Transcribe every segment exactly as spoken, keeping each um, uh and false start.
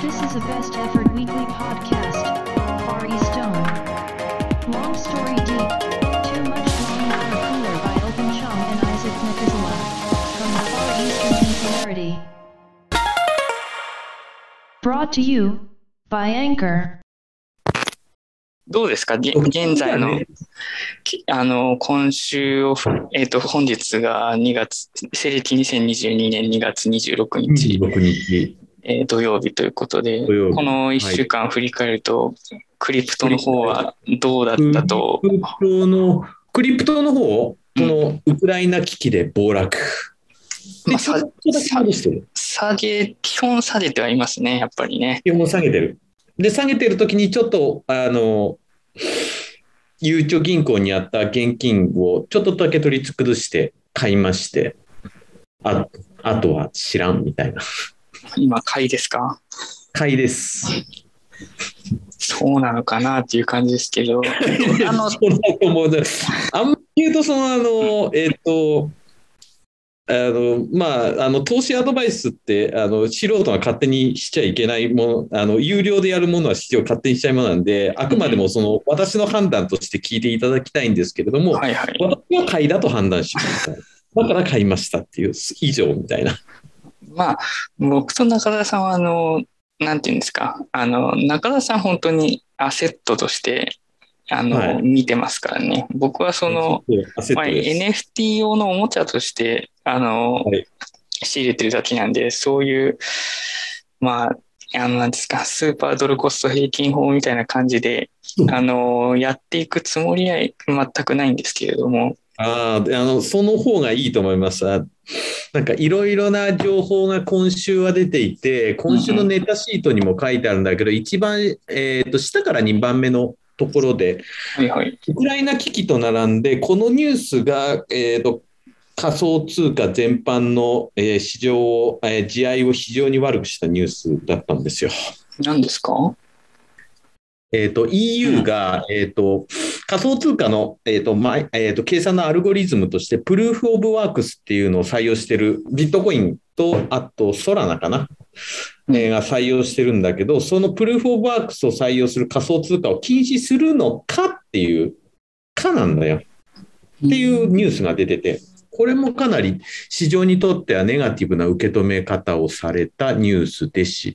This is a best effort weekly podcast. Far East Zone. Long story deep. Too much long water cooler by Open Chong and Isaac Methuselah. From the Far Eastern Singularity. Brought to you by Anchor. どうですか、げ現在の、きあの、今週を、えっと、本日がにがつ、西暦にせんにじゅうにねんにがつにじゅうろくにち、 にじゅうろくにちえー土曜日ということで、 土曜日このいっしゅうかん振り返ると、クリプトの方はどうだったと。 クリプトの、クリプトの方、そのウクライナ危機で暴落。 まあ、 でちょっとだけ戻してる下げ、基本下げてはいますね、やっぱりね。 基本下げてる。で、下げてるときにちょっと、あの、ゆうちょ銀行にあった現金をちょっとだけ取り崩して買いまして、あ、あとは知らんみたいな。 今、買いですか？ 買いです。 そうなのかなっていう感じですけど、あの、 そうだと思う。あんまり言うと、その、あの、えっと、あのまあ、あの投資アドバイスってあの素人が勝手にしちゃいけないもの、あの有料でやるものは必要勝手にしちゃいものなんで、あくまでもその私の判断として聞いていただきたいんですけれども、 はいはい、 私は買いだと判断しました。だから買いましたっていう以上みたいな。 まあ、僕と中田さんはあのなんていうんですか、あの中田さん本当にアセットとしてあの、はい、見てますからね。僕はその、まあ、エヌエフティー 用のおもちゃとしてあの、はい、仕入れてるだけなんで、そういうまああのなんですか、スーパードルコスト平均法みたいな感じで、うん、あのやっていくつもりは全くないんですけれども。 ああのその方がいいと思います。なんかいろいろな情報が今週は出ていて、今週のネタシートにも書いてあるんだけど、うん、一番、えーと、下からにばんめのところで、 はいはい、 ウクライナ危機と並んで、このニュースが、えーと、仮想通貨全般の、えー、市場を、えー、地合いを非常に悪くしたニュースだったんですよ。 何ですか？ えーと、イーユー が、うん、えーと、仮想通貨の、えーとまえーと、計算のアルゴリズムとして、プルーフ・オブ・ワークスっていうのを採用している、ビットコインと、あと、ソラナかな、うん、えー、が採用してるんだけど、そのプルーフ・オブ・ワークスを採用する仮想通貨を禁止するのかっていう、かなんだよ。っていうニュースが出てて、これもかなり市場にとってはネガティブな受け止め方をされたニュースでした。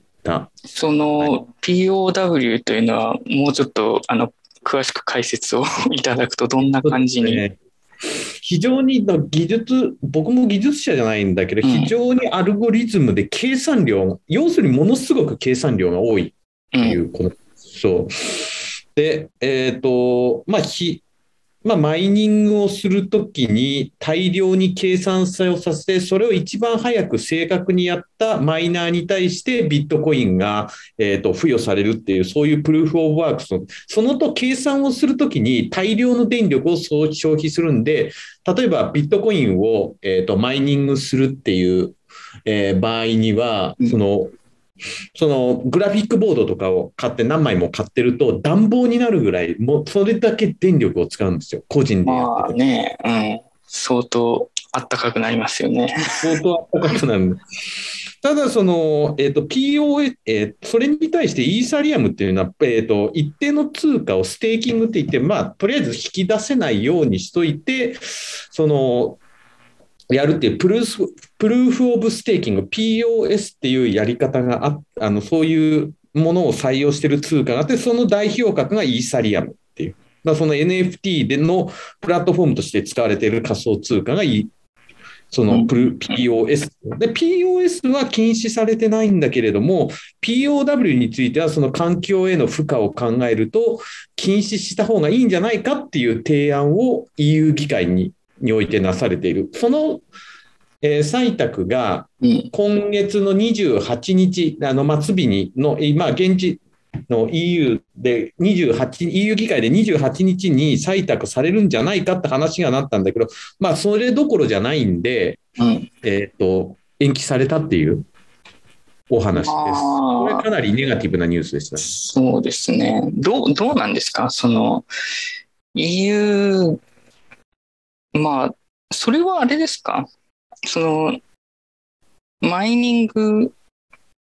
その ピーオーダブリュー というのはもうちょっとあの詳しく解説をいただくとどんな感じに、ね、 非常に技術、僕も技術者じゃないんだけど、うん、非常にアルゴリズムで計算量、要するにものすごく計算量が多いっていうこと、うん、そうで、えっと、まあ、ひまあ、マイニングをするときに大量に計算作用させて、それを一番早く正確にやったマイナーに対してビットコインが、えーと、付与されるっていう、そういうプルーフ・オブ・ワークスの、そのと計算をするときに大量の電力を消費するんで、例えばビットコインを、えーと、マイニングするっていう、えー、場合には、その、そのグラフィックボードとかを買って何枚も買ってると暖房になるぐらいもうそれだけ電力を使うんですよ、個人でやってて。 まあね、うん、相当あったかくなりますよね。 相当あったかくなる。ただその、えーと、ピーオーエス、えー、それに対してイーサリアムっていうのは、えーと、一定の通貨をステーキングって言って、まあ、とりあえず引き出せないようにしといて、そのやるっていうプルース、プルーフ・オブ・ステーキング ピーオーエス っていうやり方がああのそういうものを採用している通貨があって、その代表格がイーサリアムっていう、だからその エヌエフティー でのプラットフォームとして使われている仮想通貨がそのプル ピーオーエス で ピーオーエス は禁止されてないんだけれども ピーオーダブリュー についてはその環境への負荷を考えると禁止した方がいいんじゃないかっていう提案を イーユー 議会ににおいてなされている。その、えー、採択が今月のにじゅうはちにち、あの末日にの、まあ、現地の イーユー でにじゅうはち、イーユー 議会でにじゅうはちにちに採択されるんじゃないかって話がなったんだけど、まあ、それどころじゃないんで、うん、えーと、延期されたっていうお話です。これかなりネガティブなニュースでした、ね。 そうですね。どう、どうなんですか、その イーユー、まあ、それはあれですか、その、マイニング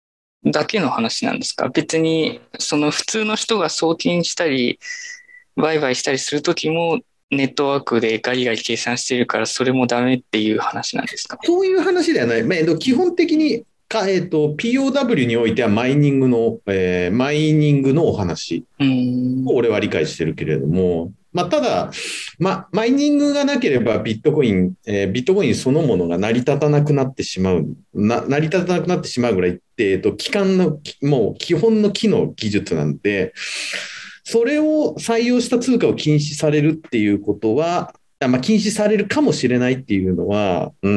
だけの話なんですか？別にその普通の人が送金したり売買したりするときもネットワークでガリガリ計算してるからそれもダメっていう話なんですか？ そういう話ではない。まあえっと、基本的にか、えっと、ピーオーダブリュー においてはマイニングの、えーマイニングのお話うーん。 を俺は理解してるけれども、まあ、ただ、ま、マイニングがなければビットコイン、えービットコインそのものが成り立たなくなってしまう、な成り立たなくなってしまうぐらいって、えっと、基幹の、もう基本の機能技術なんで、それを採用した通貨を禁止されるっていうことは、あまあ、禁止されるかもしれないっていうのは、うん、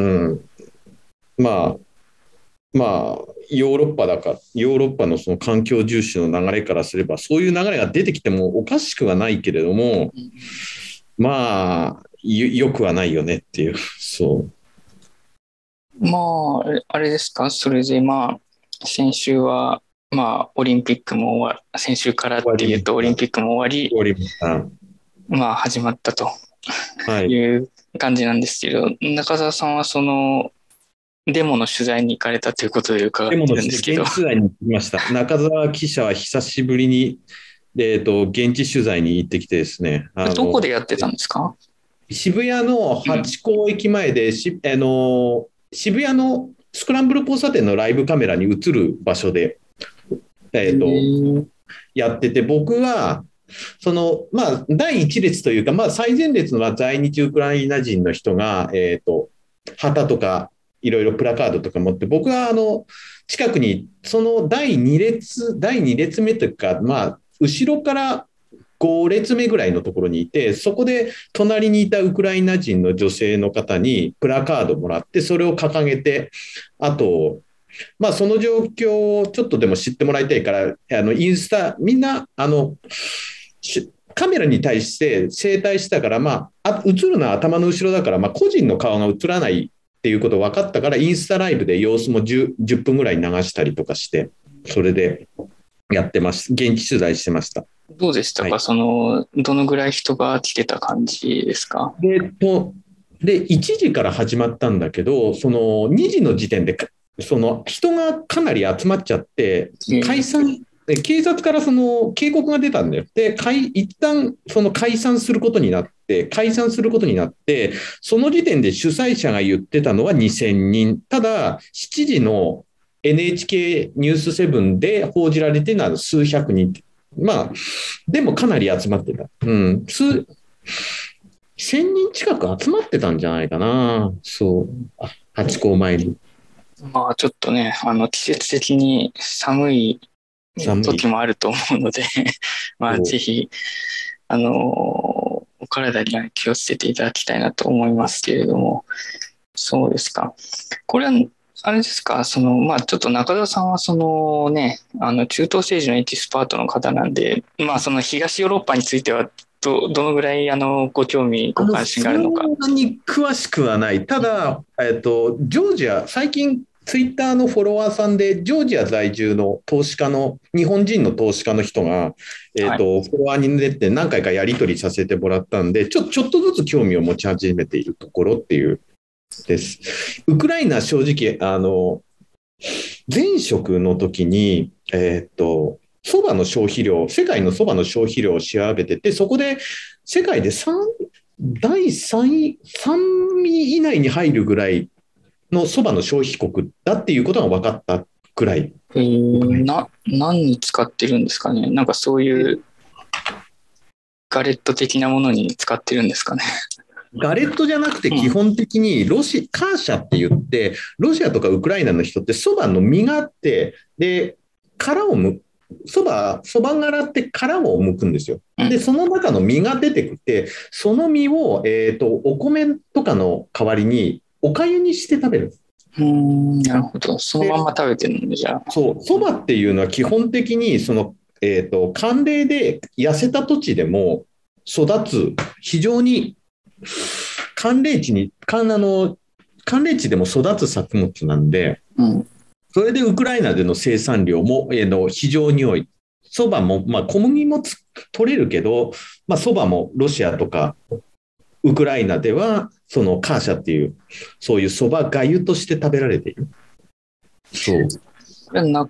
まあ、まあ、ヨーロッパだか、ヨーロッパのその環境重視の流れからすれば、そういう流れが出てきてもおかしくはないけれども、まあ、よ、よくはないよねっていう、そう。 まあ、あれあれですか？それでまあ、先週は、まあ、オリンピックも終わり、先週からっていうとオリンピックも終わり、 終わりました。 まあ、始まったとはい。 いう感じなんですけど、中澤さんはその、デモの取材に行かれたということで伺ってでものるんですけど、 現地取材に行きました。中澤記者は久しぶりに、えっと、現地取材に行ってきてですね、あのどこでやってたんですか？ 渋谷のハチ公駅前で、しあの渋谷のスクランブル交差点のライブカメラに映る場所で、えっと、やってて、僕は、その、まあ、第一列というか、まあ、最前列のは在日ウクライナ人の人が、えっと、旗とか、いろいろプラカードとか持って、僕は、あの、近くに、その第二列、第二列目というか、まあ、後ろからご列目ぐらいのところにいて、そこで隣にいたウクライナ人の女性の方にプラカードもらって、それを掲げて、あと、まあ、その状況をちょっとでも知ってもらいたいから、あのインスタ、みんな、あの、カメラに対して正対してたから、まあ、映るのは頭の後ろだから、まあ、個人の顔が映らないっていうこと分かったから、インスタライブで様子も 10, じゅっぷんぐらい流したりとかして、それでやってます。現地取材してました。 どうでしたか、はい、その、どのぐらい人が来てた感じですか？ で、とでいちじから始まったんだけど、そのにじの時点で、その人がかなり集まっちゃって、解散、警察からその警告が出たんだよ。で、一旦その解散することになって、解散することになって、その時点で主催者が言ってたのはにせんにん。ただ、しちじの エヌエイチケー ニュースセブンで報じられているのは数百人。まあ、でもかなり集まってた。うん。数、せんにん近く集まってたんじゃないかな。そう。ハチ公前に。 まあ、ちょっとね、あの、季節的に寒い時もあると思うので、まあ、ぜひ、あの、お体には気をつけていただきたいなと思いますけれども、そうですか。これは、あれですか、その、まあ、ちょっと中田さんは、そのね、あの、中東政治のエキスパートの方なんで、まあ、その東ヨーロッパについては、ど, どのぐらいあのご興味、ご関心があるのか。 そんなに詳しくはない。ただ、えっと、ジョージア、最近、ツイッターのフォロワーさんで、ジョージア在住の投資家の、日本人の投資家の人が、えっと、はい、フォロワーに出て何回かやり取りさせてもらったんで、ちょ、ちょっとずつ興味を持ち始めているところっていうです。ウクライナ、正直、あの、前職の時に、えっと、そばの消費量、世界のそばの消費量を調べてて、そこで世界でさんだいさんい、さんい以内に入るぐらいのそばの消費国だっていうことが分かったくらい。 えー、な、何に使ってるんですかね。なんかそういうガレット的なものに使ってるんですかね。 ガレットじゃなくて基本的にロシ、カーシャって言って、ロシアとかウクライナの人ってそばの実があって、で、殻をむ、そば、そば殻って殻を剥くんですよ。で、その中の実が出てきて、その実を、えっと、お米とかの代わりにお粥にして食べる。 うーん、なるほど。そのまんま食べてるんで、じゃあ。 そう、そばっていうのは基本的に、その、えっと、寒冷で痩せた土地でも育つ、非常に寒冷地に、寒、あの、寒冷地でも育つ作物なんで、うん、それでウクライナでの生産量も、えー、の非常に多い。そばも、まあ、小麦も取れるけど、まあ、そばもロシアとかウクライナでは、そのカーシャっていう、そういうそば粥として食べられている。そう。 これな、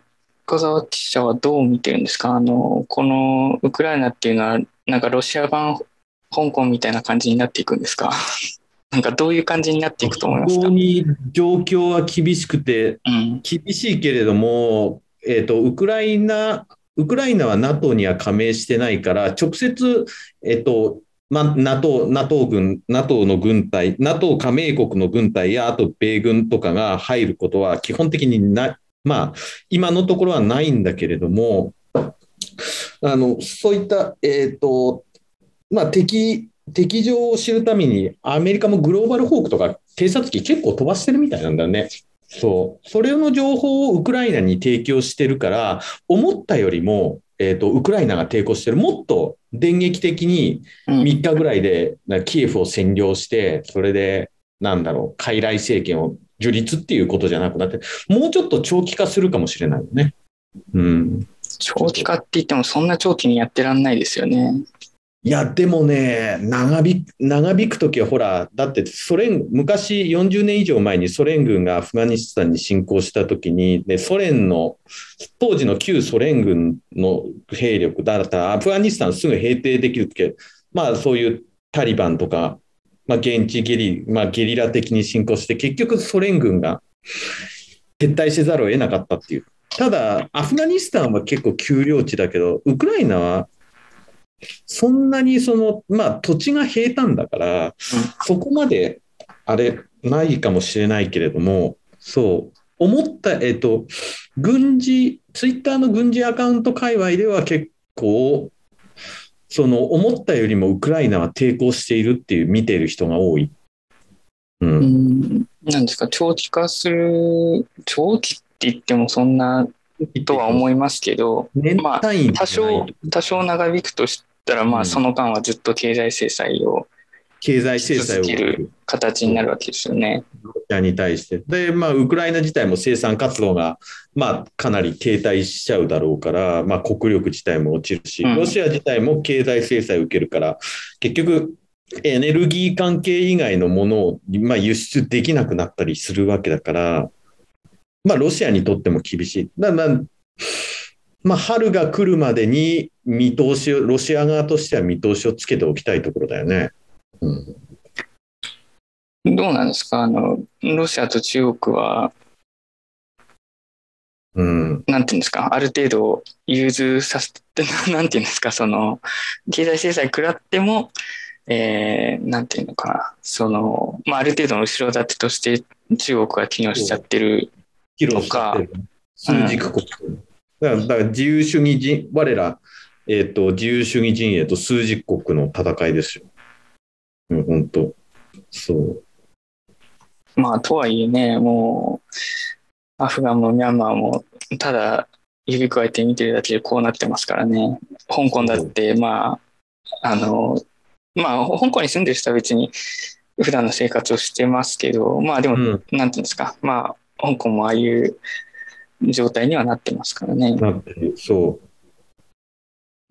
深澤記者はどう見てるんですか？あのこのウクライナっていうのはなんかロシア版香港みたいな感じになっていくんですか？なんかどういう感じになっていくと思いますか？ 本当に状況は厳しくて、うん、厳しいけれども、えーと、ウクライナ、ウクライナは NATO には加盟してないから、直接、えーとまあ、NATO、NATO 軍、NATO の軍隊、NATO 加盟国の軍隊や、あと米軍とかが入ることは基本的にな、まあ、今のところはないんだけれども、あのそういった、えーとまあ、敵、敵情を知るために、アメリカもグローバルホークとか偵察機結構飛ばしてるみたいなんだね。そう。それの情報をウクライナに提供してるから、思ったよりも、えーと、ウクライナが抵抗してる、もっと電撃的にみっかぐらいでキエフを占領して、それで、なんだろう、傀儡政権を樹立っていうことじゃなくなって、もうちょっと長期化するかもしれないよね。うん。 長期化って言っても、そんな長期にやってらんないですよね。 いや、でもね、長引く、長引くときはほら、だってソ連、昔よんじゅうねん以上前にソ連軍がアフガニスタンに侵攻したときに、で、ソ連の、当時の旧ソ連軍の兵力だったら、アフガニスタンすぐ平定できるとき、まあそういうタリバンとか、まあ現地ゲリ、まあゲリラ的に侵攻して、結局ソ連軍が撤退せざるを得なかったっていう。ただ、アフガニスタンは結構丘陵地だけど、ウクライナは、そんなにその、まあ、土地が平坦だから、うん、そこまであれないかもしれないけれども、そう思った、えっと、軍事、ツイッターの軍事アカウント界隈では結構、その思ったよりもウクライナは抵抗しているっていう見ている人が多い。 うん。うんなんですか、長期化する、長期って言ってもそんなとは思いますけど、まあ、多少、多少長引くとしたら、まあ、その間はずっと経済制裁を経済制裁を続ける形になるわけですよね。 ロシアに対して。で、まあ、ウクライナ自体も生産活動が、まあ、かなり停滞しちゃうだろうから、まあ、国力自体も落ちるし、ロシア自体も経済制裁を受けるから、結局、エネルギー関係以外のものを、まあ、輸出できなくなったりするわけだから、まあ、ロシアにとっても厳しい。だまあ、まあ、春が来るまでに見通しを、ロシア側としては見通しをつけておきたいところだよね。うん、 どうなんですか、あの、ロシアと中国は、 うん、 なんていうんですか、ある程度融通させて、なんていうんですか、その、経済制裁食らっても、えー、なんていうのかな、その、まあ、ある程度の後ろ盾として中国が機能しちゃってるとか、 数軸国、うん、だから、だから自由主義人、我ら、えーと、自由主義陣営と数軸国の戦いですよ。うん、本当。そう。 まあ、とはいえね、もう、アフガンもミャンマーも、ただ指くわえて見てるだけでこうなってますからね。香港だって、まあ、あの、まあ、香港に住んでる人は別に普段の生活をしてますけど、まあでも、うん、なんていうんですか、まあ、香港もああいう状態にはなってますからね。 なってる、そう。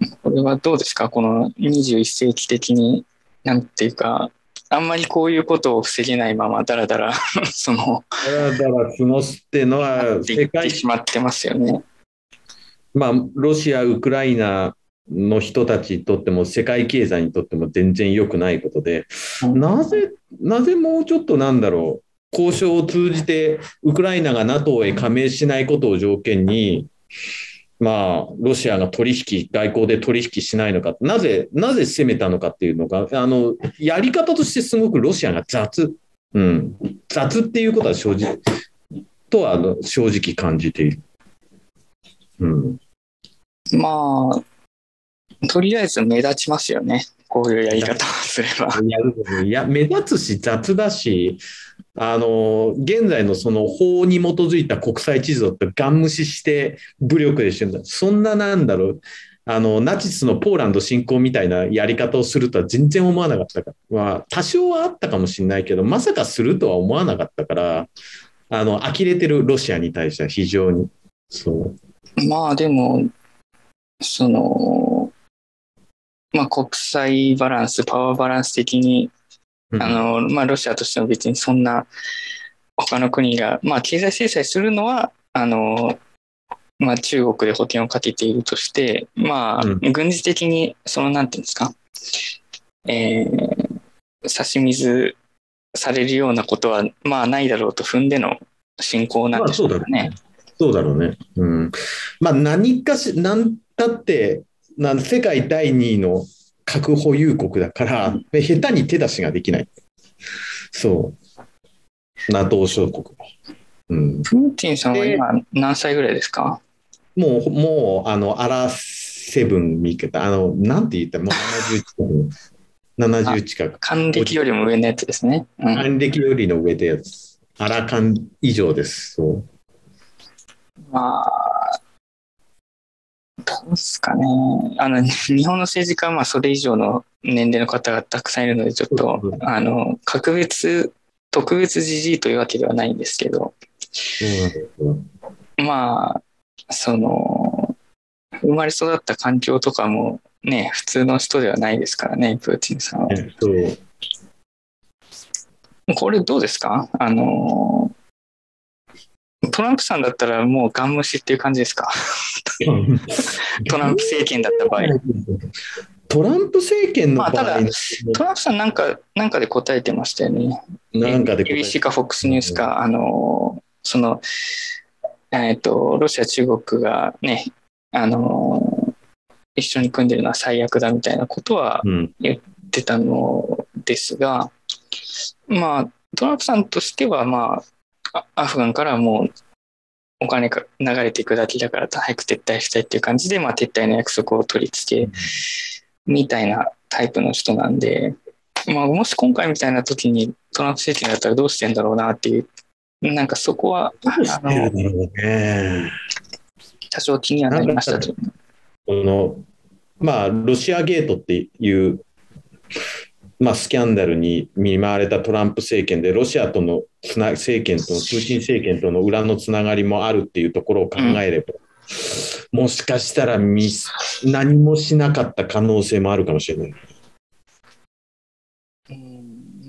これはどうですか、このにじゅういっ世紀的に、なんていうか、あんまりこういうことを防げないままだらだらそのだらだら過ごすっていうのは世界しまってますよね。 まあロシアウクライナの人たちにとっても世界経済にとっても全然良くないことで、うん、なぜなぜもうちょっとなんだろう、交渉を通じてウクライナが NATO へ加盟しないことを条件に、まあ、ロシアが取引、外交で取引しないのか、なぜ、なぜ攻めたのかっていうのが、あの、やり方としてすごくロシアが雑。うん。雑っていうことは正直、とは正直感じている。うん。 まあ、とりあえず目立ちますよね。こういうやり方をすれば。 いや、目立つし、雑だし、あの現在のその法に基づいた国際秩序ってガン無視して武力でしてるんだ。そんななんだろう、あのナチスのポーランド侵攻みたいなやり方をするとは全然思わなかったから、まあ、多少はあったかもしれないけど、まさかするとは思わなかったから、あの呆れてるロシアに対しては非常にそう。 まあでもその、まあ、国際バランス、パワーバランス的にあのまあ、ロシアとしても別にそんな他の国が、まあ、経済制裁するのはあのまあ、中国で補填をかけているとして、まあ、 うん軍事的に、その、なんていうんですか、えー、差し水されるようなことは、まあ、ないだろうと踏んでの侵攻なんでしょうかね。 そうだろうね。うん。まあ、何かし、なんだって、なん世界だいにいの核保有国だから、下手に手出しができない。そう。NATO 諸国。うん、 プーチンさんは今何歳ぐらいですか？ もう、もう、あの、アラセブン見けた、あの、なんて言ったら、もうななじゅう近く。ななじゅう近く。 還暦よりも上のやつですね。 うん、還暦よりの上でやつ。アラ還以上です。そう。 まあ、どうですかね。あの、日本の政治家はまあそれ以上の年齢の方がたくさんいるので、ちょっと、うん、あの、格別、特別じじいというわけではないんですけど、うん、まあ、その、生まれ育った環境とかもね、普通の人ではないですからね、プーチンさんは。そう。これどうですか？あの、トランプさんだったらもうガン無視っていう感じですか？トランプ政権だった場合。 トランプ政権の場合、まあ、ただトランプさんなんかなんかで答えてましたよね。なんかで エービーシー か フォックス ニュースか、うん、あのそのえっとロシア中国がねあの一緒に組んでるのは最悪だみたいなことは言ってたのですが、うん、まあトランプさんとしてはまあアフガンからもうお金が流れていくだけだから早く撤退したいっていう感じで、まあ、撤退の約束を取り付けみたいなタイプの人なんで、まあ、もし今回みたいな時にトランプ政権だったらどうしてんだろうなっていう、なんかそこはあの多少気にはなりましたと。 このまあロシアゲートっていうまあ、スキャンダルに見舞われたトランプ政権でロシアとのつな政権とプーチン政権との裏のつながりもあるっていうところを考えれば、うん、もしかしたらミス何もしなかった可能性もあるかもしれない。 うん、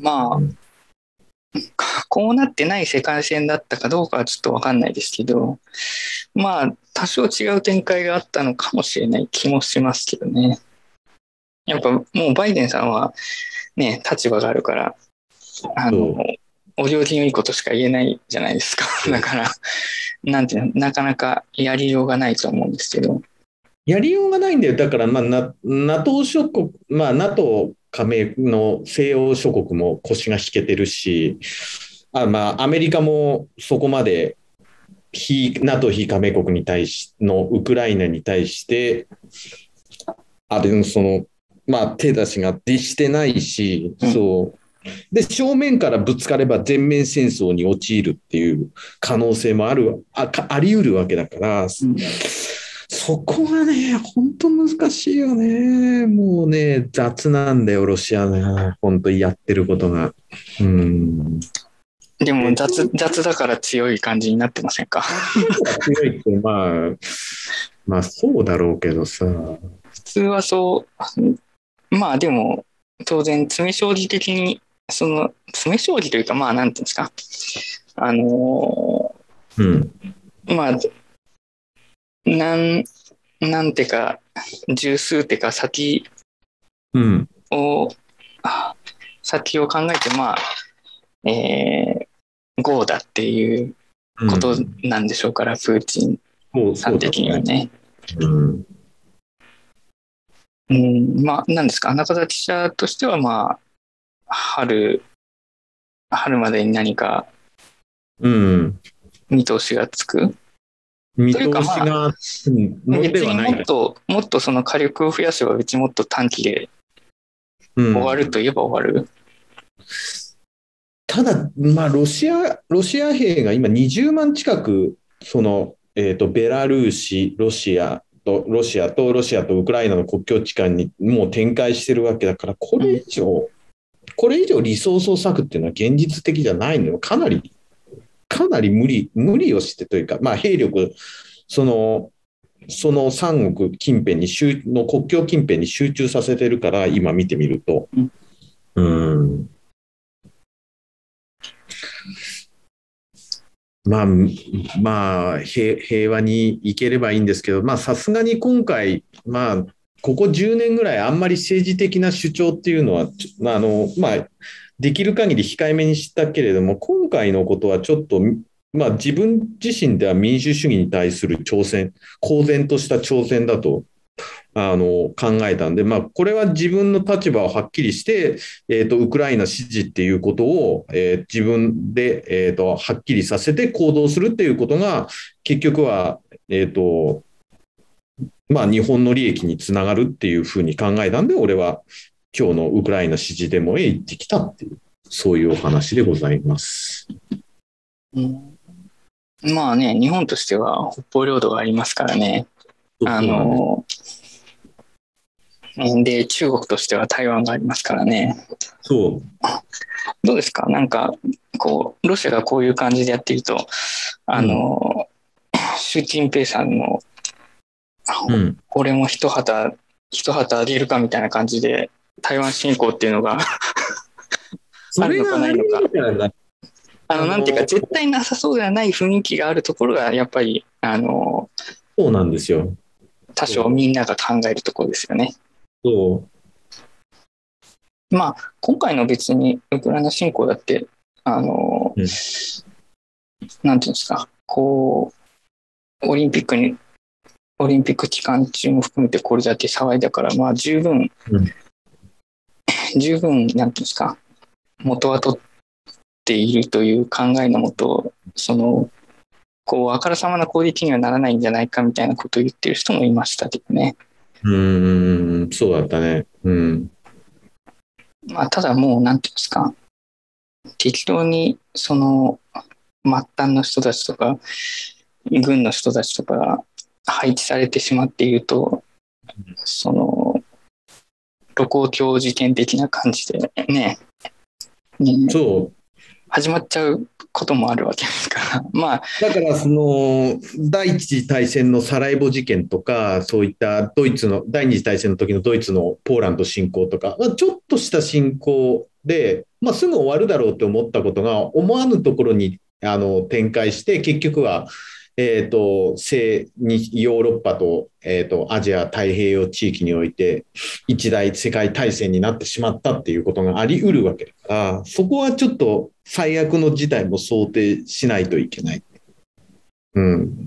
まあこうなってない世界線だったかどうかはちょっと分かんないですけど、まあ多少違う展開があったのかもしれない気もしますけどね。やっぱもうバイデンさんはね、立場があるから、あの、お行儀のいいことしか言えないじゃないですか。だから、なんていうの、なかなかやりようがないと思うんですけど。 やりようがないんだよ。だから、まあ、NATO 諸国、まあ、NATO 加盟の西欧諸国も腰が引けてるし、あまあ、アメリカもそこまで非 NATO 非加盟国に対しのウクライナに対して、あれその、まあ、手出しがでしてないし、うん、そうで正面からぶつかれば全面戦争に陥るっていう可能性もある あ, あり得るわけだから、うん、そこがね本当難しいよね。もうね雑なんだよロシアね本当にやってることが。うん、 でも 雑, 雑だから強い感じになってませんか？ 強いってまあまあそうだろうけどさ、 普通はそうまあでも当然詰将棋的にその詰将棋というかまあなんていうんですかあのー、うんまあなんなんてか十数手か先を、うん、先を考えてまあえー、ゴーだっていうことなんでしょうから、うん、プーチンさん的にはね。うんうん、まあ、なんですか、中崎記者としては、まあ、春、春までに何か、見通しがつく、うん、 見通しが、まあ、 別にもっと、もっとその火力を増やせば、別にもっと短期で終わるといえば終わる。うん、 ただ、まあ、ロシア、ロシア兵が今にじゅうまん近く、その、えーと、ベラルーシ、ロシア、ロシアとロシアとウクライナの国境地間にもう展開してるわけだから、これ以上、うん、これ以上リソースを割くっていうのは現実的じゃないのよ。かなり、かなり無理、無理をしてというか、まあ兵力、その、そのさん国近辺に集の国境近辺に集中させてるから、今見てみると。うん。 まあ、まあ、平平和にいければいいんですけど、まあ、さすがに今回、まあ、ここじゅうねんぐらいあんまり政治的な主張っていうのは、ちょあの、まあ、できる限り控えめにしたけれども、今回のことはちょっと、まあ、自分自身では民主主義に対する挑戦、公然とした挑戦だとあの考えたんで、まあ、これは自分の立場をはっきりして、えーと、ウクライナ支持っていうことを、えー、自分で、えーと、はっきりさせて行動するっていうことが、結局は、えーとまあ、日本の利益につながるっていうふうに考えたんで、俺は今日のウクライナ支持デモへ行ってきたっていう、そういうお話でございます。 うん、まあね、日本としては北方領土がありますからね。あので、中国としては台湾がありますからね。 そう。 どうですか？なんか、こう、ロシアがこういう感じでやっていると、あの、うん、習近平さんの、うん、俺も一旗、一旗あげるかみたいな感じで、台湾侵攻っていうのがあるのかないのか。あの、なんていうか、絶対なさそうではない雰囲気があるところが、やっぱり、あの、 そうなんですよ。 多少みんなが考えるところですよね。 そう。 まあ、今回の別にウクライナ侵攻だって、あの、うん、なんていうんですか、こう、オリンピックに、オリンピック期間中も含めてこれだけ騒いだから、まあ、十分、うん、十分、なんていうんですか、元は取っているという考えのもと、その、こう、あからさまな攻撃にはならないんじゃないかみたいなことを言ってる人もいましたけどね。 うーん、そうだったね。うん。 まあ、ただもう、なんていうんですか、適当に、その、末端の人たちとか、軍の人たちとかが配置されてしまっていると、その、露光鏡事件的な感じでね、ね、 そう。 始まっちゃうこともあるわけですから。まあ、 だからその第一次大戦のサラエボ事件とか、そういったドイツの第二次大戦の時のドイツのポーランド侵攻とか、まあ、ちょっとした侵攻で、まあ、すぐ終わるだろうと思ったことが思わぬところにあの展開して、結局はえーと、西ヨーロッパと、えーと、アジア太平洋地域において一大世界大戦になってしまったっていうことがあり得るわけだから、そこはちょっと最悪の事態も想定しないといけない。うん、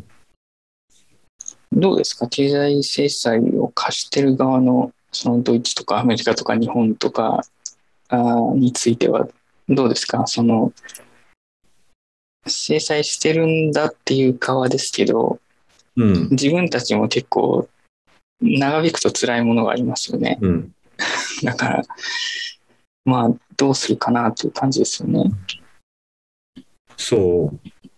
どうですか？経済制裁を科してる側のそのドイツとかアメリカとか日本とかあについてはどうですか？その制裁してるんだっていう側ですけど、うん、自分たちも結構長引くと辛いものがありますよね。うん、だからまあどうするかなという感じですよね。 そう。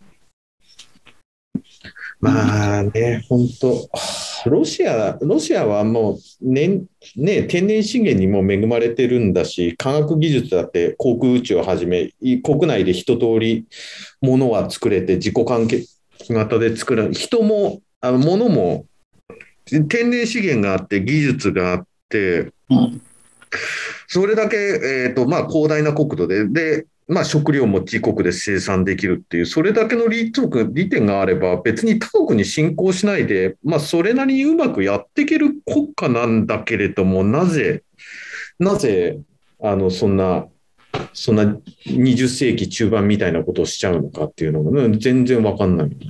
まあね、本当ロシア、ロシアはもう、ねね、天然資源にも恵まれてるんだし、科学技術だって航空宇宙をはじめ、国内で一通りものは作れて、自己完結型で作る、人も、あの物も、天然資源があって、技術があって、うん、それだけ、えーとまあ、広大な国土で、でまあ、食料も自国で生産できるっていう、それだけの利利点があれば、別に他国に侵攻しないで、まあ、それなりにうまくやっていける国家なんだけれども、なぜ、なぜ、あの、そんな、そんなにじゅっ世紀中盤みたいなことをしちゃうのかっていうのが、ね、全然わかんないです。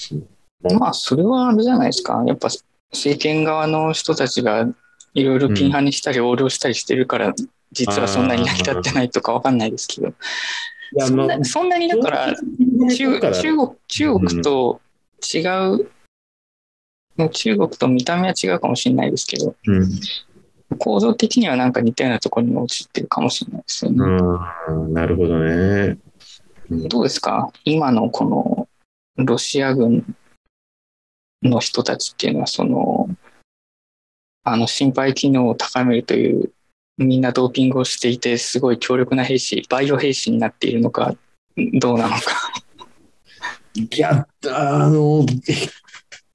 まあ、それはあれじゃないですか。やっぱ政権側の人たちがいろいろピンハネしたり横領したりしてるから、うん、実はそんなに成り立ってないとかわかんないですけど、いやそんな、そんなにだから中、中国、中国と違う、うん、中国と見た目は違うかもしれないですけど、うん、構造的にはなんか似たようなところに陥ってるかもしれないですよね。 うん、なるほどね。 うん、どうですか？今のこのロシア軍の人たちっていうのは、その、あの心肺機能を高めるというみんなドーピングをしていてすごい強力な兵士、バイオ兵士になっているのかどうなのか。 いや、あの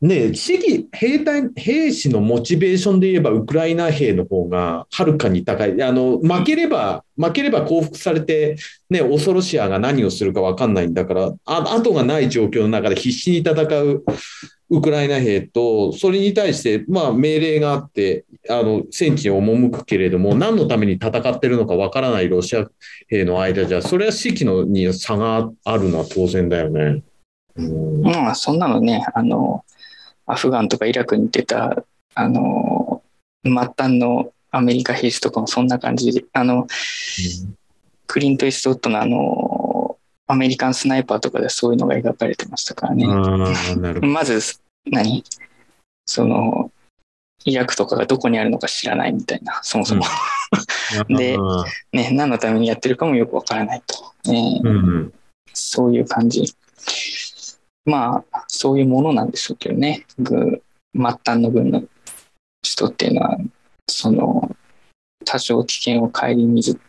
ね、士気兵隊兵士のモチベーションで言えばウクライナ兵の方がはるかに高い。あの負ければ負ければ降伏されて、ね、オソロシアが何をするか分かんないんだから、あ後がない状況の中で必死に戦うウクライナ兵と、それに対して、まあ、命令があってあの戦地に赴くけれども、何のために戦っているのか分からないロシア兵の間じゃ、それは士気のに差があるのは当然だよね。 うん、まあそんなのね、あのアフガンとかイラクに出たあの末端のアメリカ兵士とかもそんな感じで、あの、うん、クリント・イーストウッドのあのアメリカンスナイパーとかでそういうのが描かれてましたからね。 あなるほど。 まず何そのイラクとかがどこにあるのか知らないみたいな、そもそも、うん、で、ね、何のためにやってるかもよくわからないと、えーうん、そういう感じ。まあそういうものなんでしょうけどね。末端の軍の人っていうのはその多少危険を顧みず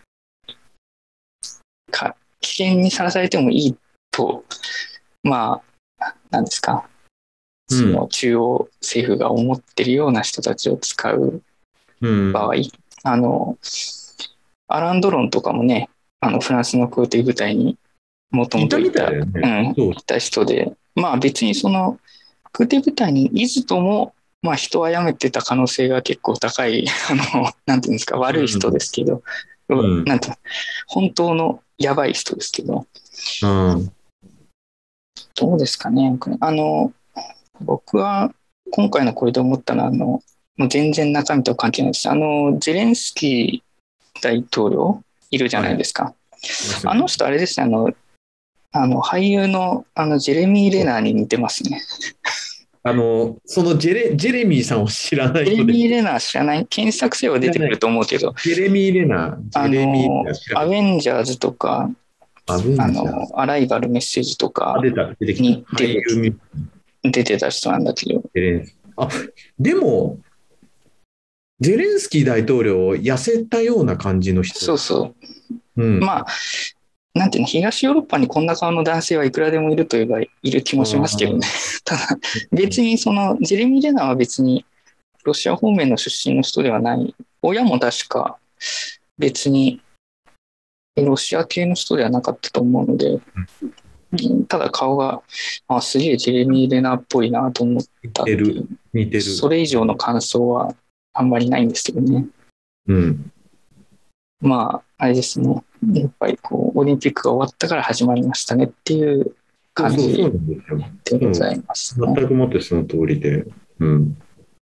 か危険にさらされてもいいと、まあ何ですか、その中央政府が思ってるような人たちを使う場合、うん、あのアラン・ドロンとかもね、あのフランスの空挺部隊にもともといた、いた、ね、うん、いた人で、まあ別にその空挺部隊にいずともまあ人は辞めてた可能性が結構高い、あのなんていうんですか、悪い人ですけど、うん、なんて本当のやばい人ですけど、うん、どうですかね。あの僕は今回のこれで思ったのは、あのもう全然中身と関係ないです。あのゼレンスキー大統領いるじゃないですか。はい、あの人あれですね、あのあの俳優のあのジェレミー・レナーに似てますね。 あのそのジェレジェレミーさんを知らない人で。 ジェレミー・レナー知らない？検索すれば出てくると思うけど。 ジェレミー・レナー。 あのアベンジャーズとか、 アベンジャーズ、 あのアライバルメッセージとか出た出てにきた出て出てた人なんだけど。 あでもゼレンスキー大統領痩せたような感じの人。 そうそう。うん、まあなんていうの、東ヨーロッパにこんな顔の男性はいくらでもいるといえばいる気もしますけどね。ただ別にそのジェレミー・レナーは別にロシア方面の出身の人ではない。親も確か別にロシア系の人ではなかったと思うので、ただ顔があすげえジェレミー・レナーっぽいなと思ったっていう。 似てる似てる。 それ以上の感想はあんまりないんですけどね。 うん。 まああれですね。やっぱりこうオリンピックが終わったから始まりましたねっていう感じでございますね。 全くもってその通りで。うん。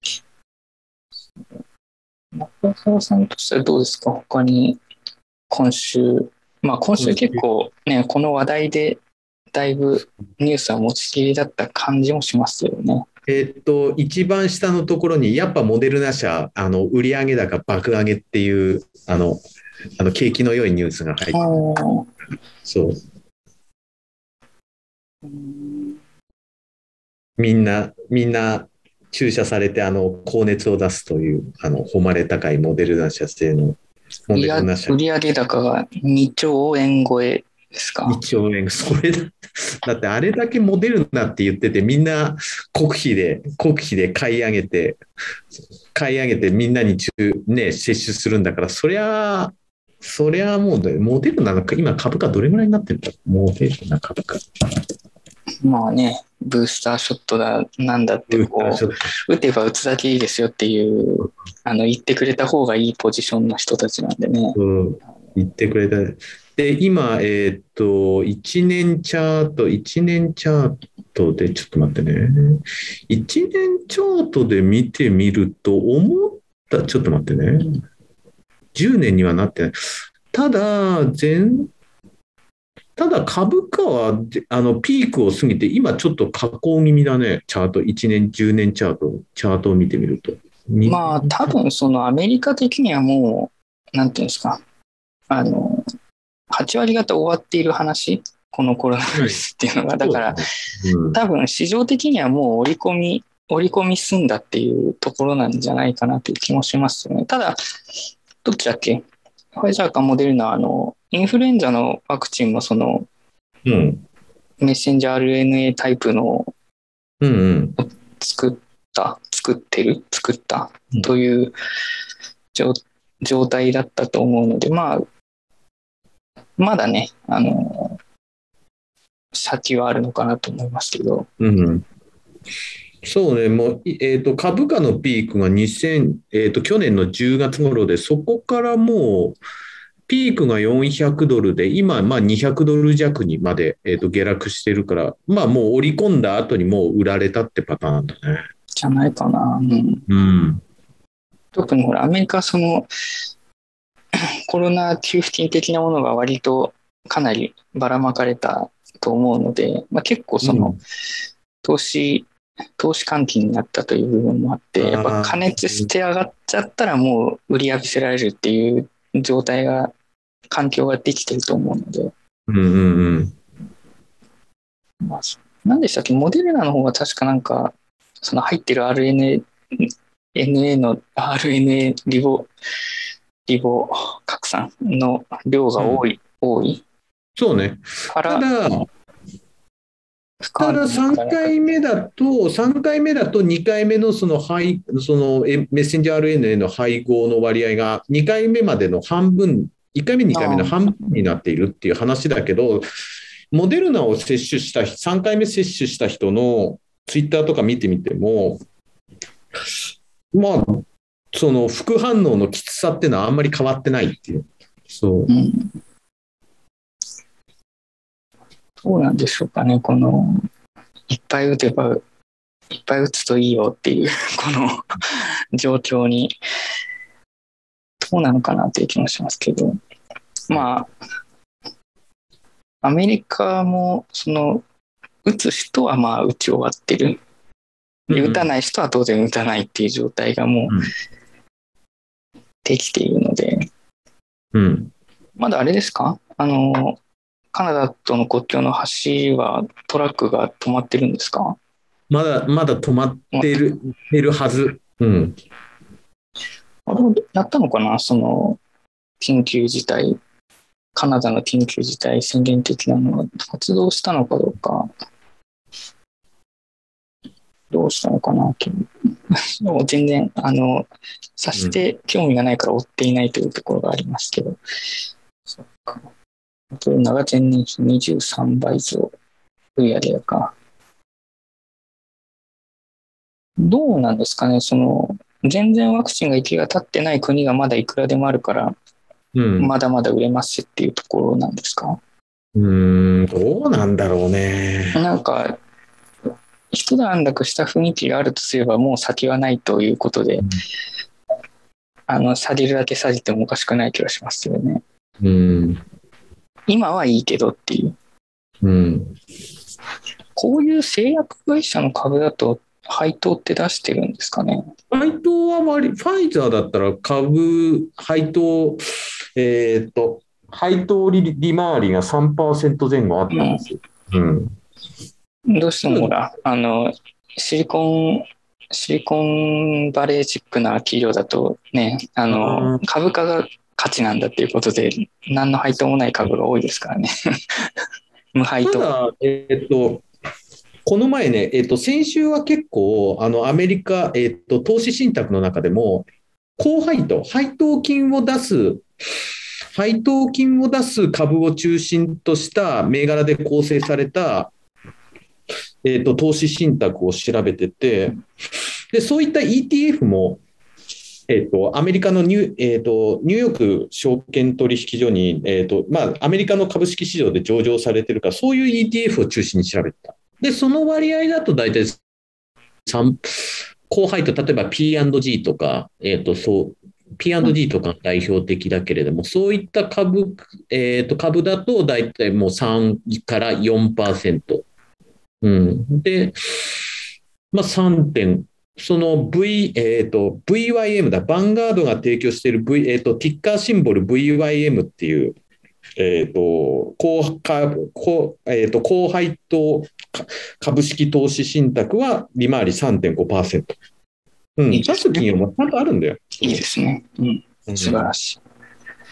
中澤さんとしてはどうですか？他に今週、まあ今週結構ね、この話題でだいぶニュースは持ちきりだった感じもしますよね。 えっと、一番下のところにやっぱモデルナ社、あの売上高爆上げっていうあのあの景気の良いニュースが入ってる。そう。みんなみんな注射されてあの高熱を出すというあの誉れ高いモデルナ社製のモデルナ社。 売上高がにちょうえん超えですか？ にちょうえん、それだ。だってあれだけモデルナって言っててみんな国費で国費で買い上げて買い上げてみんなに中ね接種するんだから、そりゃそりゃもうモデルナの今株価どれぐらいになってるんだ？モデルナ株価。 まあね、ブースターショットだなんだってこう打てば打つだけいいですよっていうあの言ってくれた方がいいポジションの人たちなんでね。 うん、言ってくれた。で今えー、っといちねんチャートいちねんチャートでちょっと待ってね。いちねんチャートで見てみると思ったちょっと待ってね。じゅうねんにはなってない。ただ全ただ株価はあのピークを過ぎて今ちょっと下降気味だね。チャートいちねんじゅうねんチャートチャートを見てみると。 まあ多分そのアメリカ的にはもうなんていうんですか、あのはちわり方終わっている話、このコロナウイルスっていうのが、だから、うん、多分市場的にはもう織り込み織り込み済んだっていうところなんじゃないかなという気もしますよね。ただどっちだっけ、ファイザーかモデルナ、あのインフルエンザのワクチンもその、うん、メッセンジャー アールエヌエー タイプの、 うんうん、 作った作ってる作ったという状、状態だったと思うので、まあまだね、あの先はあるのかなと思いますけど。 うん、そうね、もう、えーと、株価のピークがにせん、えーと、去年のじゅうがつ頃で、そこからもう、ピークがよんひゃくドルで、今、まあにひゃくドル弱にまで、えーと、下落してるから、まあもう織り込んだ後にもう売られたってパターンだね。 じゃないかな。うん。 うん、 特にほら、アメリカはその、コロナ給付金的なものが割とかなりばらまかれたと思うので、まあ、結構その、投資、投資喚起になったという部分もあって、やっぱ加熱して上がっちゃったらもう売り浴びせられるっていう状態が、環境ができてると思うので。 うんうんうん。 まあ、何でしたっけ、モデルナの方が確かなんか、その入ってる アールエヌエー、エヌエー の アールエヌエー リボ、リボ拡散の量が多い、うん、多い。 そうね。ただ、たださんかいめだと、さんかいめだとにかいめのその配、そのメッセンジャー アールエヌエー の配合の割合がにかいめまでの半分、いっかいめ、にかいめの半分になっているっていう話だけど、モデルナを接種した、さんかいめ接種した人のツイッターとか見てみても、まあ、その副反応のきつさっていうのはあんまり変わってないっていう。そう。うん、 どうなんでしょうかね、この、いっぱい打てば、いっぱい打つといいよっていう、この状況に、どうなのかなという気もしますけど、まあ、アメリカも、その、打つ人はまあ打ち終わってる。で、打たない人は当然打たないっていう状態がもう、できているので、 うん、 まだあれですか、あの、カナダとの国境の橋はトラックが止まってるんですか？ まだ、まだ止まってる、てるはず。うん。 あれやったのかな、その、緊急事態、カナダの緊急事態宣言的なのが発動したのかどうか、どうしたのかな、もう全然、あの、さして興味がないから追っていないというところがありますけど、うん、そっか。長前年比にじゅうさんばい増、売上か。どうなんですかね、その、全然ワクチンが行きが立ってない国がまだいくらでもあるから、うん、まだまだ売れますっていうところなんですか？ うーん、どうなんだろうね。 なんか、一段落した雰囲気があるとすれば、もう先はないということで、うん、あの、下げるだけ下げてもおかしくない気がしますよね。 うん、 今はいいけどっていう。 うん、 こういう製薬会社の株だと、配当って出してるんですかね？ 配当は割り、ファイザーだったら株、配当、えー、っと、配当利回りが さんパーセント 前後あったんですよ。うんうん、どうしてもほら、あの、シリコン、シリコンバレーチックな企業だとね、あの、あ株価が価値なんだっていうことで、何の配当もない株が多いですからね。無配当。 ただ、えー、っと、この前ね、えー、と先週は結構、あのアメリカ、えー、と投資信託の中でも、高配当、配当金を出す、配当金を出す株を中心とした銘柄で構成された、えー、と投資信託を調べてて、でそういった イーティーエフ も、えー、とアメリカのニュ、えー、とニューヨーク証券取引所に、えーとまあ、アメリカの株式市場で上場されてるから、そういう イーティーエフ を中心に調べてた。で、その割合だと大体さん、高配当、例えば ピーアンドジー とか、えっと、そう、ピーアンドジー とか代表的だけれども、そういった株、えっと、株だと大体もうさんからよんパーセント。うん。で、まあさん点、その V、えっと、ブイワイエム だ、バンガードが提供している V、えっと、ティッカーシンボル ブイワイエム っていう、えっと、高、高、えっと、高配当株式投資信託は利回り さんてんごパーセント。うん、出す金額もちゃんとあるんだよ。 いいですね。うん、素晴らしい。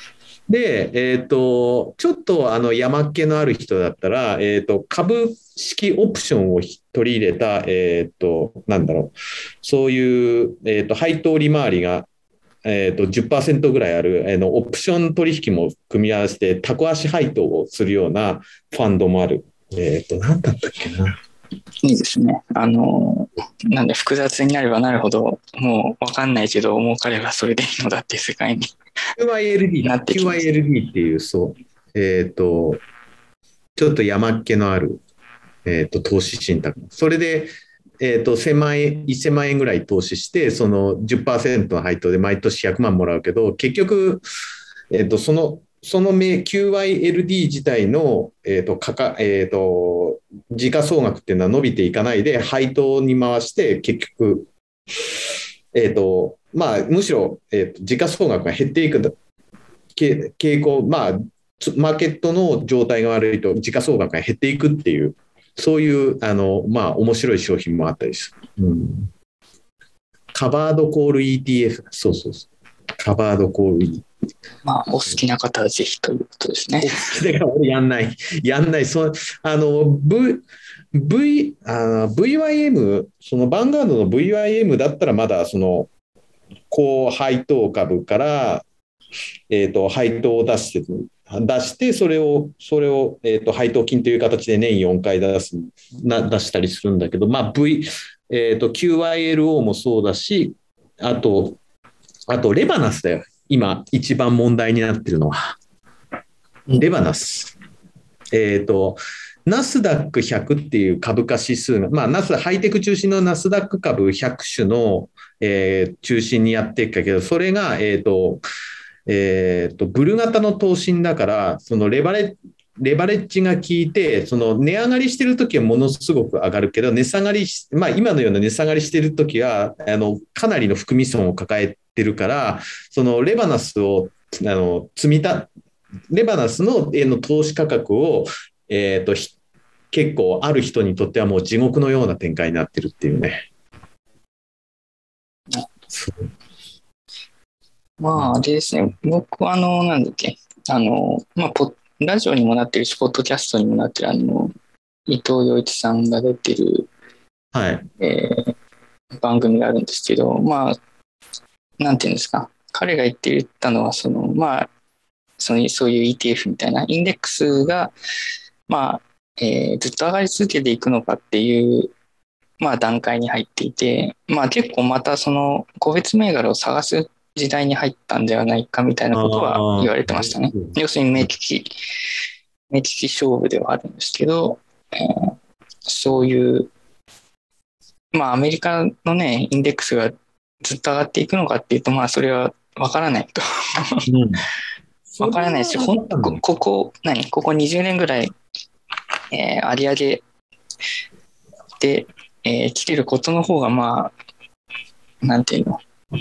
で、えっと、ちょっとあの山っ気のある人だったら、えっと、株式オプションを取り入れた、えっと、なんだろう、そういう、えっと、配当利回りが、えっと、じゅっパーセントぐらいある、あの、オプション取引も組み合わせて、タコ足配当をするようなファンドもある。えっと、なんだったっけな。 いいですね。あの、なんで複雑になればなるほど、もう分かんないけど、儲かればそれでいいのだっていう世界にキューアイエルディーなってきます。 キューアイエルディー っていう、そう、えっと、ちょっと山っ気のある、えっと、投資信託。それで、えっと、せんまんえん、せんまん円ぐらい投資して、そのじゅっパーセントの配当で毎年ひゃくまんもらうけど、結局、えっと、その、その キューアイエルディー 自体の、えっと、かか、えっと、時価総額っていうのは伸びていかないで、配当に回して、結局、えっと、まあ、むしろ、えっと、時価総額が減っていく傾向、まあ、マーケットの状態が悪いと時価総額が減っていくっていう、そういう、あの、まあ、面白い商品もあったりする。うん、カバードコール イーティーエフ。そうそうそう。カバードコール イーティーエフ。 まあ、お好きな方はぜひということですね。 だから俺やんない。やんない。そあの、V、V、あ ブイワイエム、そのバンガードの ブイワイエム だったらまだ、その、高配当株から、えっと、配当を出して、出して、それを、それを、えっと、配当金という形で年よんかい出す、な、出したりするんだけど、まあ、V、えっと、キューアイエルオー もそうだし、あと、あと、レバナスだよ。今、一番問題になってるのは。レバナス。えっと、ナスダックひゃくっていう株価指数が、まあ、ナス、ハイテク中心のナスダック株ひゃく種の、えー、中心にやっていくけど、それが、えっと、えっと、ブル型の投信だから、そのレバレ、レバレッジが効いて、その値上がりしてるときはものすごく上がるけど、値下がりし、まあ今のような値下がりしてるときは、あの、かなりの含み損を抱えてるから、そのレバナスを、あの、積みた、レバナスの、えの投資価格を、えっと、結構ある人にとってはもう地獄のような展開になってるっていうね。 そうまあ、あれですね。僕は、あの、なんだっけ、あの、まあ、ポラジオにもなってるし、ポッドキャストにもなってる、あの、伊藤洋一さんが出てる、 はい。 えー、番組があるんですけど、まあ、なんていうんですか。彼が言って言ったのは、その、まあ、そのそういう イーティーエフ みたいな、インデックスが、まあ、えー、ずっと上がり続けていくのかっていう、まあ、段階に入っていて、まあ、結構またその個別銘柄を探す時代に入ったんではないかみたいなことは言われてましたね。要するに目利き、目利き勝負ではあるんですけど、えー、そういう、まあ、アメリカのね、インデックスがずっと上がっていくのかっていうと、まあ、それは分からないと。分からないし、ほんこここ、何ここにじゅうねんぐらい、えー、有り上げで、えー、来てることの方が、まあ、なんていうの、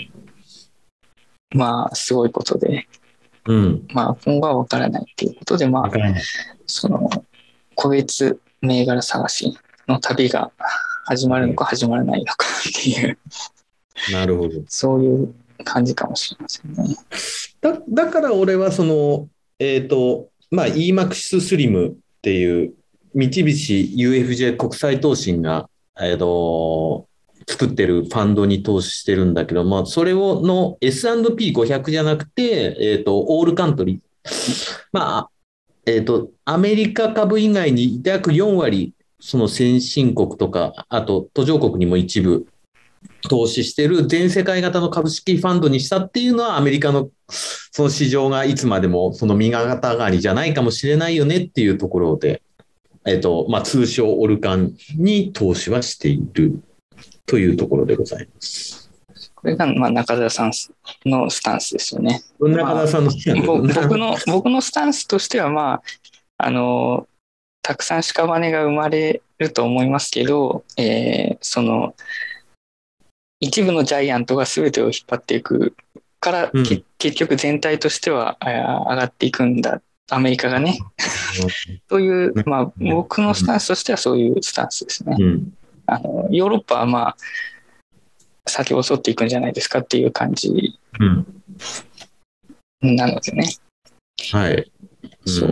まあ、すごいことで、 うん、 まあ、今後は分からないっていうことで、まあ、その、個別銘柄探しの旅が始まるのか始まらないのかっていう、 なるほど。 そういう感じかもしれませんね。 だ, だから俺はその、えっと、まあ、イーマックス スリムっていう、三菱 ユーエフジェー 国際投信が、えっと、作ってるファンドに投資してるんだけども、それをの エスアンドピーごひゃく じゃなくて、えっと、オールカントリー。まあ、えっと、アメリカ株以外に約よんわり、その先進国とか、あと途上国にも一部投資してる全世界型の株式ファンドにしたっていうのはアメリカのその市場がいつまでもその右肩上がりじゃないかもしれないよねっていうところで、えっと、まあ、通称オルカンに投資はしているというところでございます。 これが、まあ、中田さんのスタンスですよね。 中田さんのスタンス、 まあ、僕の、僕のスタンスとしては、まあ、あの、たくさん屍が生まれると思いますけど、えー、その、一部のジャイアントが全てを引っ張っていくから、うん、結局全体としては上がっていくんだ、アメリカがね。という、まあ、僕のスタンスとしてはそういうスタンスですね。うん、あのヨーロッパは、まあ、先を襲っていくんじゃないですかっていう感じなのでね。 はい。 そう。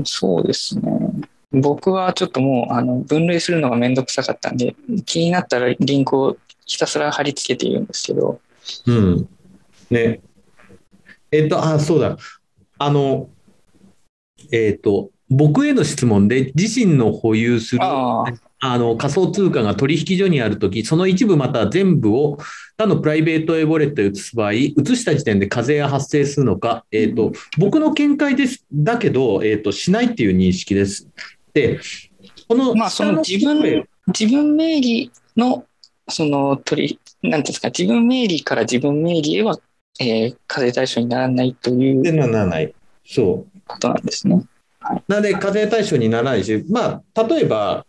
そうですね。僕はちょっともうあの分類するのがめんどくさかったんで、気になったらリンクをひたすら貼り付けているんですけど。 うん。ね。えっと、あ、そうだ。あの、えっと、僕への質問で、自身の保有するああの仮想通貨が取引所にあるとき、その一部または全部を他のプライベートウォレットへ移す場合、移した時点で課税が発生するのか、えーと、僕の見解です。だけど、えーと、しないっていう認識です。で、このまあ、その自分、自分名義の、その取り、なんですか、自分名義から自分名義へは、えー、課税対象にならないという。 ならない。そう。 ことなんですね。はい、 なので、課税対象にならないし、まあ、例えば、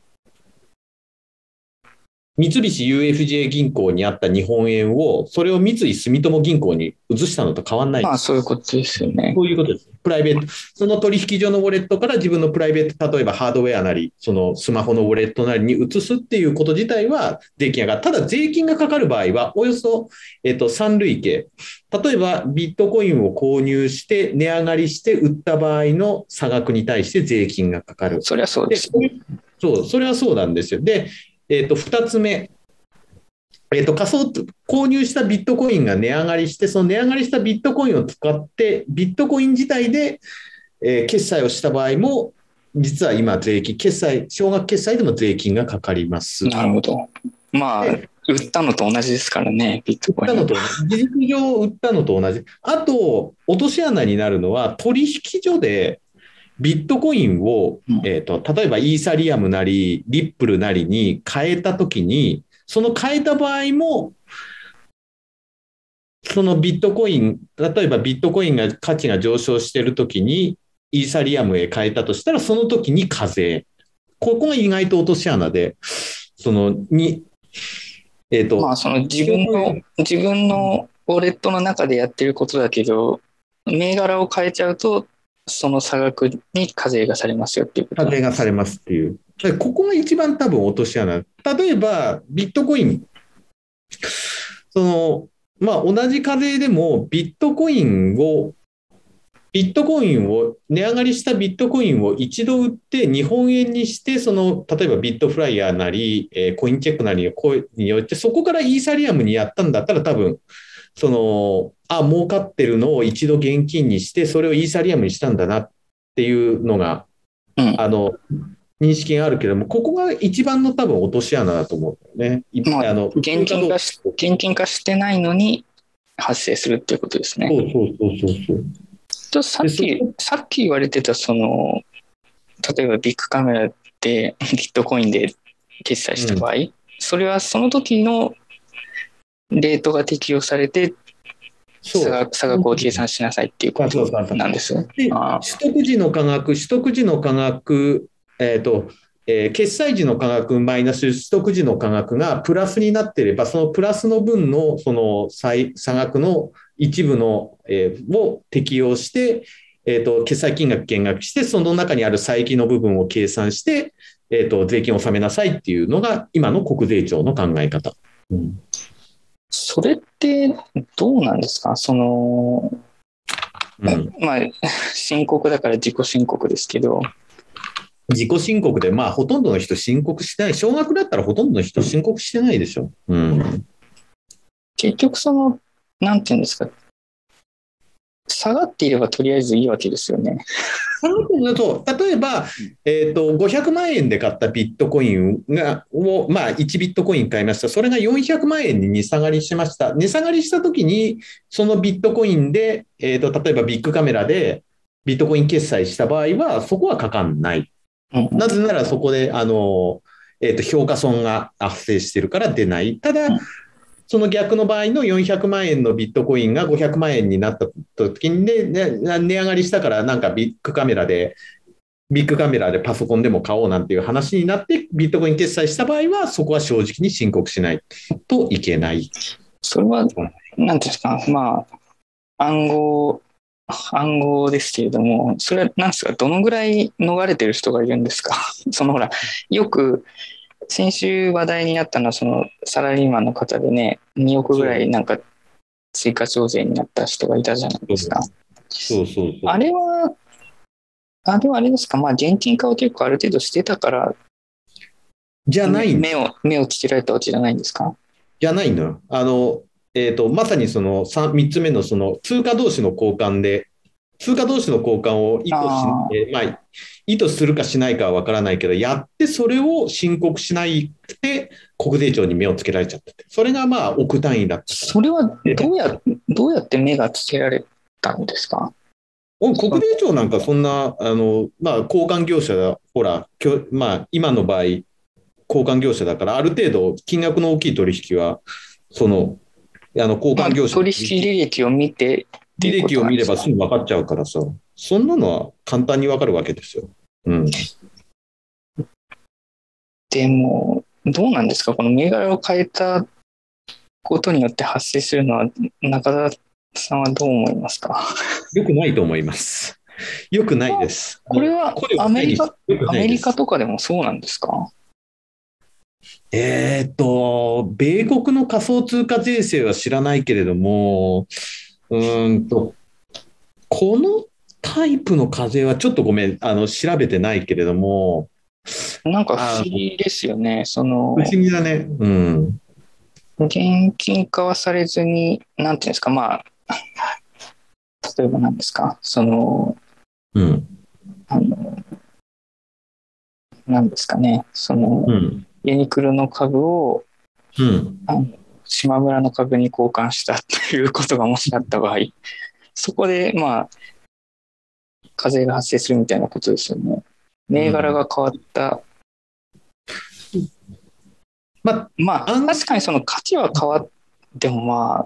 三菱 ユーエフジェー 銀行にあった日本円を、それを三井住友銀行に移したのと変わらない。 まあ、そういうことですよね。 そういうことです。プライベート、その取引所のウォレットから自分のプライベート、例えばハードウェアなり、そのスマホのウォレットなりに移すっていうこと自体は税金がかかる。ただ、税金がかかる場合は、およそ、えっと、三類型。例えば、ビットコインを購入して、値上がりして売った場合の差額に対して税金がかかる。 それはそうです、 ね。そう、それはそうなんですよ。で、えっと、二つ目。えっと、仮想、購入したビットコインが値上がりして、その値上がりしたビットコインを使って、ビットコイン自体で、えー、決済をした場合も、実は今、税金、決済、少額決済でも税金がかかります。 なるほど。まあ、売ったのと同じですからね、ビットコイン。 売ったのと同じ。事実上売ったのと同じ。あと、落とし穴になるのは、取引所で、ビットコインを、えーと、例えばイーサリアムなり、リップルなりに変えたときに、その変えた場合も、そのビットコイン、例えばビットコインが価値が上昇しているときに、イーサリアムへ変えたとしたら、その時に課税。ここが意外と落とし穴で、そのに、 えっと、まあ、その自分の、自分のウォレットの中でやってることだけど、銘柄を変えちゃうと、その差額に課税がされますよっていうこと。 課税がされますっていう。ここが一番多分落とし穴。例えば、ビットコイン。その、まあ、同じ課税でも、ビットコインを、ビットコインを、値上がりしたビットコインを一度売って、日本円にして、その、例えばビットフライヤーなり、えー、コインチェックなりによって、そこからイーサリアムにやったんだったら、多分、その、あ、儲かってるのを一度現金にして、それをイーサリアムにしたんだなっていうのが、うん、あの、認識があるけれども、ここが一番の多分落とし穴だと思うんだよね。 まあ、あの現金化し、現金化してないのに発生するっていうことですね。 そうそうそうそうそう。 とさっき、さっき言われてた、その、例えばビッグカメラでビットコインで決済した場合、うん、それはその時のレートが適用されて、差額を計算しなさいっていうことなんです。 で、取得時の価格、取得時の価格、えーとえー、決済時の価格マイナス取得時の価格がプラスになっていれば、そのプラスの分のその差額の一部の、えー、を適用して、えーと、決済金額減額して、その中にある差益の部分を計算して、えーと、税金を納めなさいっていうのが今の国税庁の考え方。うん、 それってどうなんですか？その、うん、まあ申告だから自己申告ですけど。 自己申告で、まあ、ほとんどの人申告してない。少額だったらほとんどの人申告してないでしょ。うん、 結局、その、なんていうんですか、下がっていればとりあえずいいわけですよね。 例えば、えーと、ごひゃくまんえんで買ったビットコインがを、まあ、いちビットコイン買いました。それがよんひゃくまんえんに値下がりしました。値下がりしたときに、そのビットコインで、えーと、例えばビッグカメラでビットコイン決済した場合は、そこはかかんない。なぜならそこで、あの、えっと、評価損が発生してるから出ない。ただ、その逆の場合のよんひゃくまんえんのビットコインがごひゃくまんえんになった時に、ね、値上がりしたからなんかビッグカメラで、ビッグカメラでパソコンでも買おうなんていう話になって、ビットコイン決済した場合は、そこは正直に申告しないといけない。 それは、なんていうんですか、まあ、暗号、暗号ですけれども、それは何ですか、どのぐらい逃れてる人がいるんですか？そのほら、よく先週話題になったのは、そのサラリーマンの方でね、におくぐらいなんか追加徴税になった人がいたじゃないですか。 そうそうそう。 あれは、あれはあれですか、まあ現金化を結構ある程度してたから、 じゃないん目を、目をつけられたわけじゃないんですか？ じゃないのよ。あの、えっと、まさにその 3, 三つ目のその通貨同士の交換で、通貨同士の交換を意図し、 あえーまあ、意図するかしないかは分からないけど、やってそれを申告しないで、国税庁に目をつけられちゃってて、それがまあ億単位だったから。 それはどうや、どうやって目がつけられたんですか？ お国税庁なんかそんな、あの、まあ、交換業者だ、ほら、きょまあ、今の場合、交換業者だから、ある程度金額の大きい取引は、その、あの交まあ、 換業者取引履歴を見てっていう履歴を見れことなんですか？ ばすぐ分かっちゃうからさ、そんなのは簡単に分かるわけですよ。うん。 でも、どうなんですか、この銘柄を変えたことによって発生するのは、中田さんはどう思いますか？ よくないと思います。よくないです。 これはアメリカ、アメリカととかでもそうなんですか？ えーっと、米国の仮想通貨税制は知らないけれども、うーんと、このタイプの課税はちょっとごめん、あの、調べてないけれども、 なんか不思議ですよね。その、 不思議だね。うん。 現金化はされずに、なんていうんですか、まあ、例えば何ですか、その、 うん。 あの、何ですかね、その、 うん。 ユニクロの株を、 うん。 あの島村の株に交換したということがもしあった場合、そこで、まあ、課税が発生するみたいなことですよね。銘柄が変わった。 まあ、 まあ、確かにその価値は変わっても、まあ、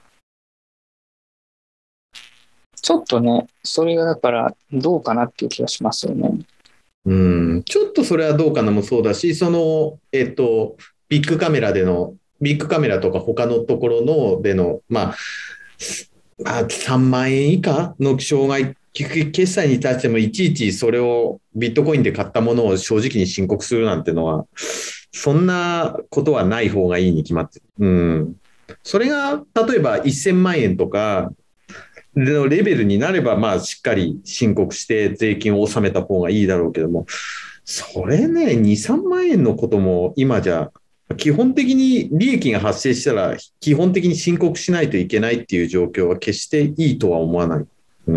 ちょっとね、それがだからどうかなっていう気がしますよね。 うん、ちょっとそれはどうかなもそうだし、その、えっと、ビッグカメラでの、ビッグカメラとか他のところのでの、まあ、まあ、さんまん円以下の障害、決済に対してもいちいちそれをビットコインで買ったものを正直に申告するなんてのは、そんなことはない方がいいに決まってる。うん。それが、例えばせんまん円とか、のレベルになれば、まあ、しっかり申告して税金を納めた方がいいだろうけども、それね、に、さんまん円のことも今じゃ、基本的に利益が発生したら、基本的に申告しないといけないっていう状況は決していいとは思わない。うん。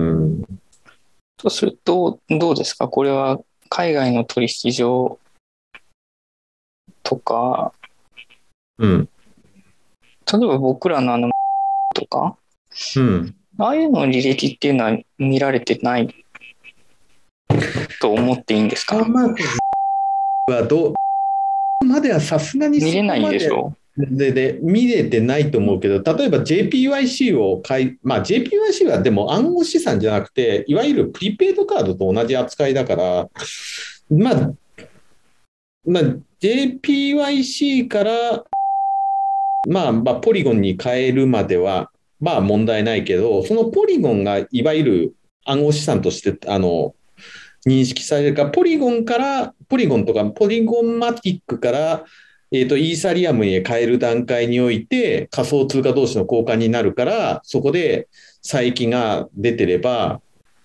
とすると、どうですか、これは海外の取引所とか、 うん。 例えば僕らのあの、とか、 うん。 ああいうの履歴っていうのは見られてないと思っていいんですか？ まあ、はどうまではさすがに見れないでしょでで見れてないと思うけど、例えば ジェーピーワイシー を買い、まあ、ジェーピーワイシー はでも暗号資産じゃなくて、いわゆるプリペイドカードと同じ扱いだから、まあ、まあ、ジェーピーワイシー から、まあ、まあ、ポリゴンに変えるまでは、まあ問題ないけど、そのポリゴンがいわゆる暗号資産としてあの認識されるか、ポリゴンから、ポリゴンとか、ポリゴンマティックから、えーと、イーサリアムへ変える段階において、仮想通貨同士の交換になるから、そこで差益が出てれば、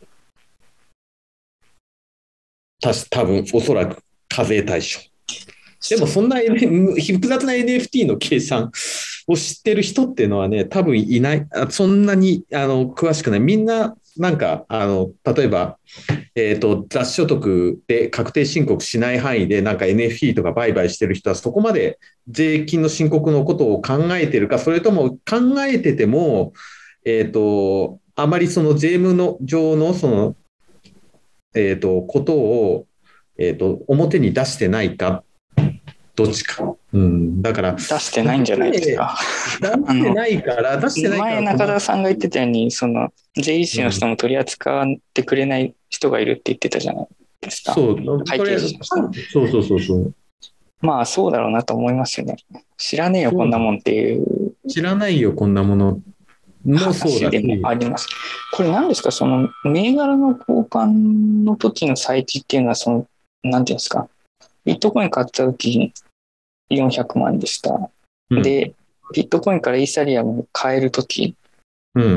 た多分おそらく課税対象。でもそんな、N、複雑な エヌエフティー の計算を知ってる人っていうのはね、多分いない、そんなにあの詳しくない。みんな、なんか、あの例えば、えーと、雑所得で確定申告しない範囲で、なんか エヌエフティー とか売買してる人は、そこまで税金の申告のことを考えてるか、それとも考えてても、えーと、あまりその税務の上のその、えーと、ことを、えーと、表に出してないか。どっちか。うん、だから。 出してないんじゃないですか。 出してないから、出してないから。 前、中田さんが言ってたように、その、税理士の人も取り扱ってくれない人がいるって言ってたじゃないですか。 そう、 会計士として。 そうそうそうそう。 まあ、そうだろうなと思いますよね。知らねえよ、こんなもんっていう。 知らないよ、こんなもの。もそうだし。 でもあります。これ何ですか、その、銘柄の交換の時の差益っていうのは、その、なんていうんですか、ビットコイン買った時に、よんひゃくまんでした。うん、で、ビットコインからイーサリアムに変えるとき、 うん、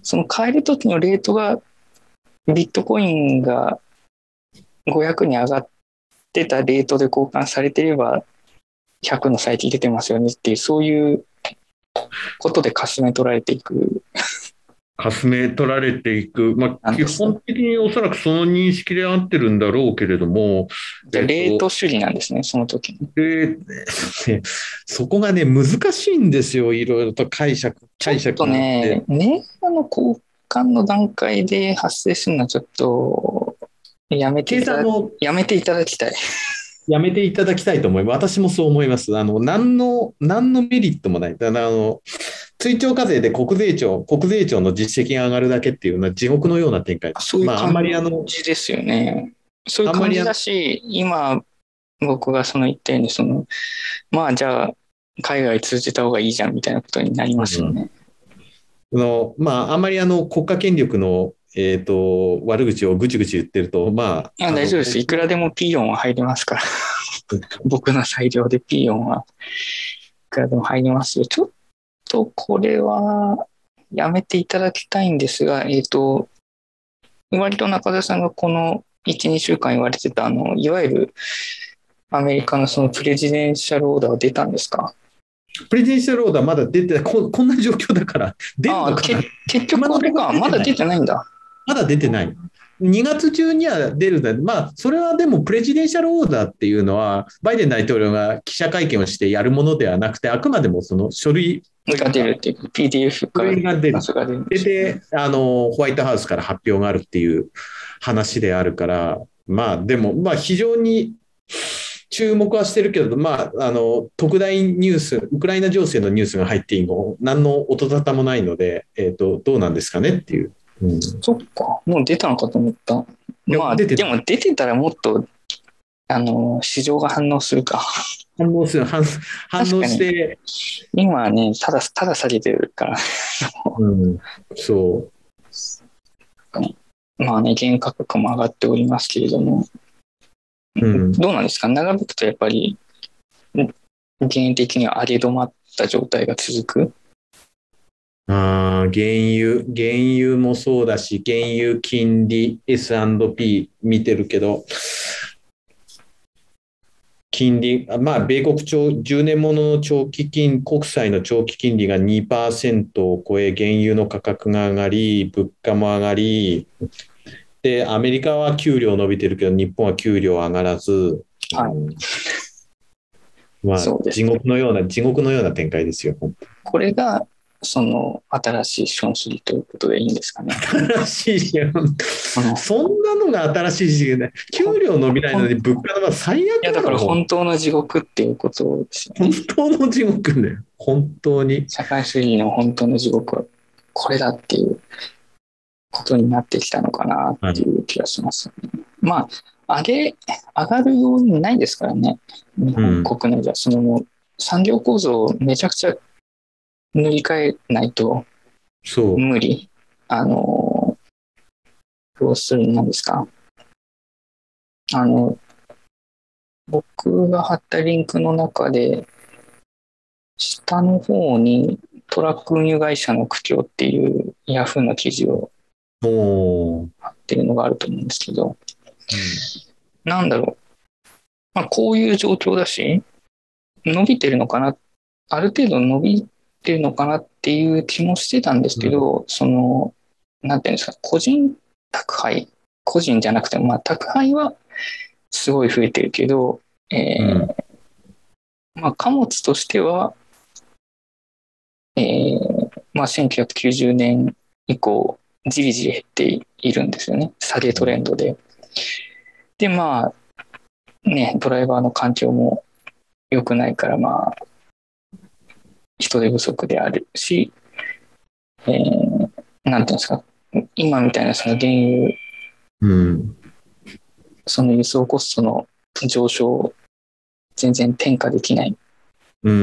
その買える時のレートがビットコインがごひゃくに上がってたレートで交換されてればひゃくの差益出てますよねっていう、そういうことでかすめ取られていく。 かすめ取られていく、まあ、基本的におそらくその認識で合ってるんだろうけれども、 じゃあレート主義なんですね、その時に。 でそこがね、難しいんですよ、いろいろと解釈、解釈ちょっとね、銘柄の交換の段階で発生するのはちょっとやめていただやめていただきたい。 やめていただきたいと思います。私もそう思います。あの、何の、何のメリットもない。だからあの、追徴課税で国税庁、国税庁の実績が上がるだけっていうのは地獄のような展開。 そういう感じですよね。そういう感じだし、今、僕がその言ったように、その、まあじゃあ、海外通じた方がいいじゃんみたいなことになりますよね。 うん、のまあ、あんまりあの国家権力の、えーと、悪口をぐちぐち言ってると、まあ。 いや、大丈夫です。いくらでもピーヨンは入りますから。僕の裁量でピーヨンはいくらでも入りますよ。ちょっとこれはやめていただきたいんですが、えっと、割と中田さんがこのいち、にしゅうかん言われてた、あの、いわゆるアメリカのそのプレジデンシャルオーダーは出たんですか？ プレジデンシャルオーダーまだ出てない。こ、こんな状況だから。出るのかな？ 結局これか、まだ出てないんだ。 まだ出てない。にがつ中には出るんだ。まあ、それはでもプレジデンシャルオーダーっていうのは、バイデン大統領が記者会見をしてやるものではなくて、あくまでもその書類が出るっていう、ピーディーエフ から出る。で、あの、ホワイトハウスから発表があるっていう話であるから、まあ、でも、まあ、非常に注目はしてるけど、まあ、あの、特大ニュース、ウクライナ情勢のニュースが入っていいの、何の音沙汰もないので、えっと、どうなんですかねっていう。うん、 そっか、もう出たのかと思った。まあ、でも出てたらもっと、あの、市場が反応するか。 反応する、反反応して。 今はね、ただ、ただ下げてるから。 うん、そう。 まあね、原価格も上がっておりますけれども、うん、どうなんですか？長引くとやっぱり、原的には上げ止まった状態が続く？ あ、原油、原油もそうだし、原油金利 エスアンドピー 見てるけど、金利、まあ、米国長じゅうねんものの長期金、国債の長期金利が にパーセント を超え、原油の価格が上がり、物価も上がり、で、アメリカは給料伸びてるけど、日本は給料上がらず、 はい、 まあ、地獄のような、地獄のような展開ですよ。 これが、その新しい資本主義ということでいいんですかね。 新しい資本、そんなのが新しい資本ね。給料伸びないのに物価の最悪だろ。 いやだから本当の地獄っていうことですよね。 本当の地獄ね。本当に。 社会主義の本当の地獄はこれだっていうことになってきたのかなっていう気がしますよね。はい、まあ上げ上がるようにないですからね。日本国内じゃ、うん、そのもう産業構造をめちゃくちゃ塗り替えないと無理。あの、要するに何ですか。あの、僕が貼ったリンクの中で、下の方にトラック運輸会社の苦境っていうヤフーの記事を貼ってるのがあると思うんですけど、うん、なんだろう。まあ、こういう状況だし、伸びてるのかな。ある程度伸びっていうのかなっていう気もしてたんですけど、うん、その、なんていうんですか、個人宅配、個人じゃなくても、まあ、宅配はすごい増えてるけど、えーうん、まあ、貨物としては、えー、まあ、せんきゅうひゃくきゅうじゅうねん以降、じりじり減っているんですよね。下げトレンドで。で、まあ、ね、ドライバーの環境も良くないから、まあ、人手不足であるし、えー、なんていうんですか、今みたいなその原油、うん、その輸送コストの上昇を全然転嫁できない。うん、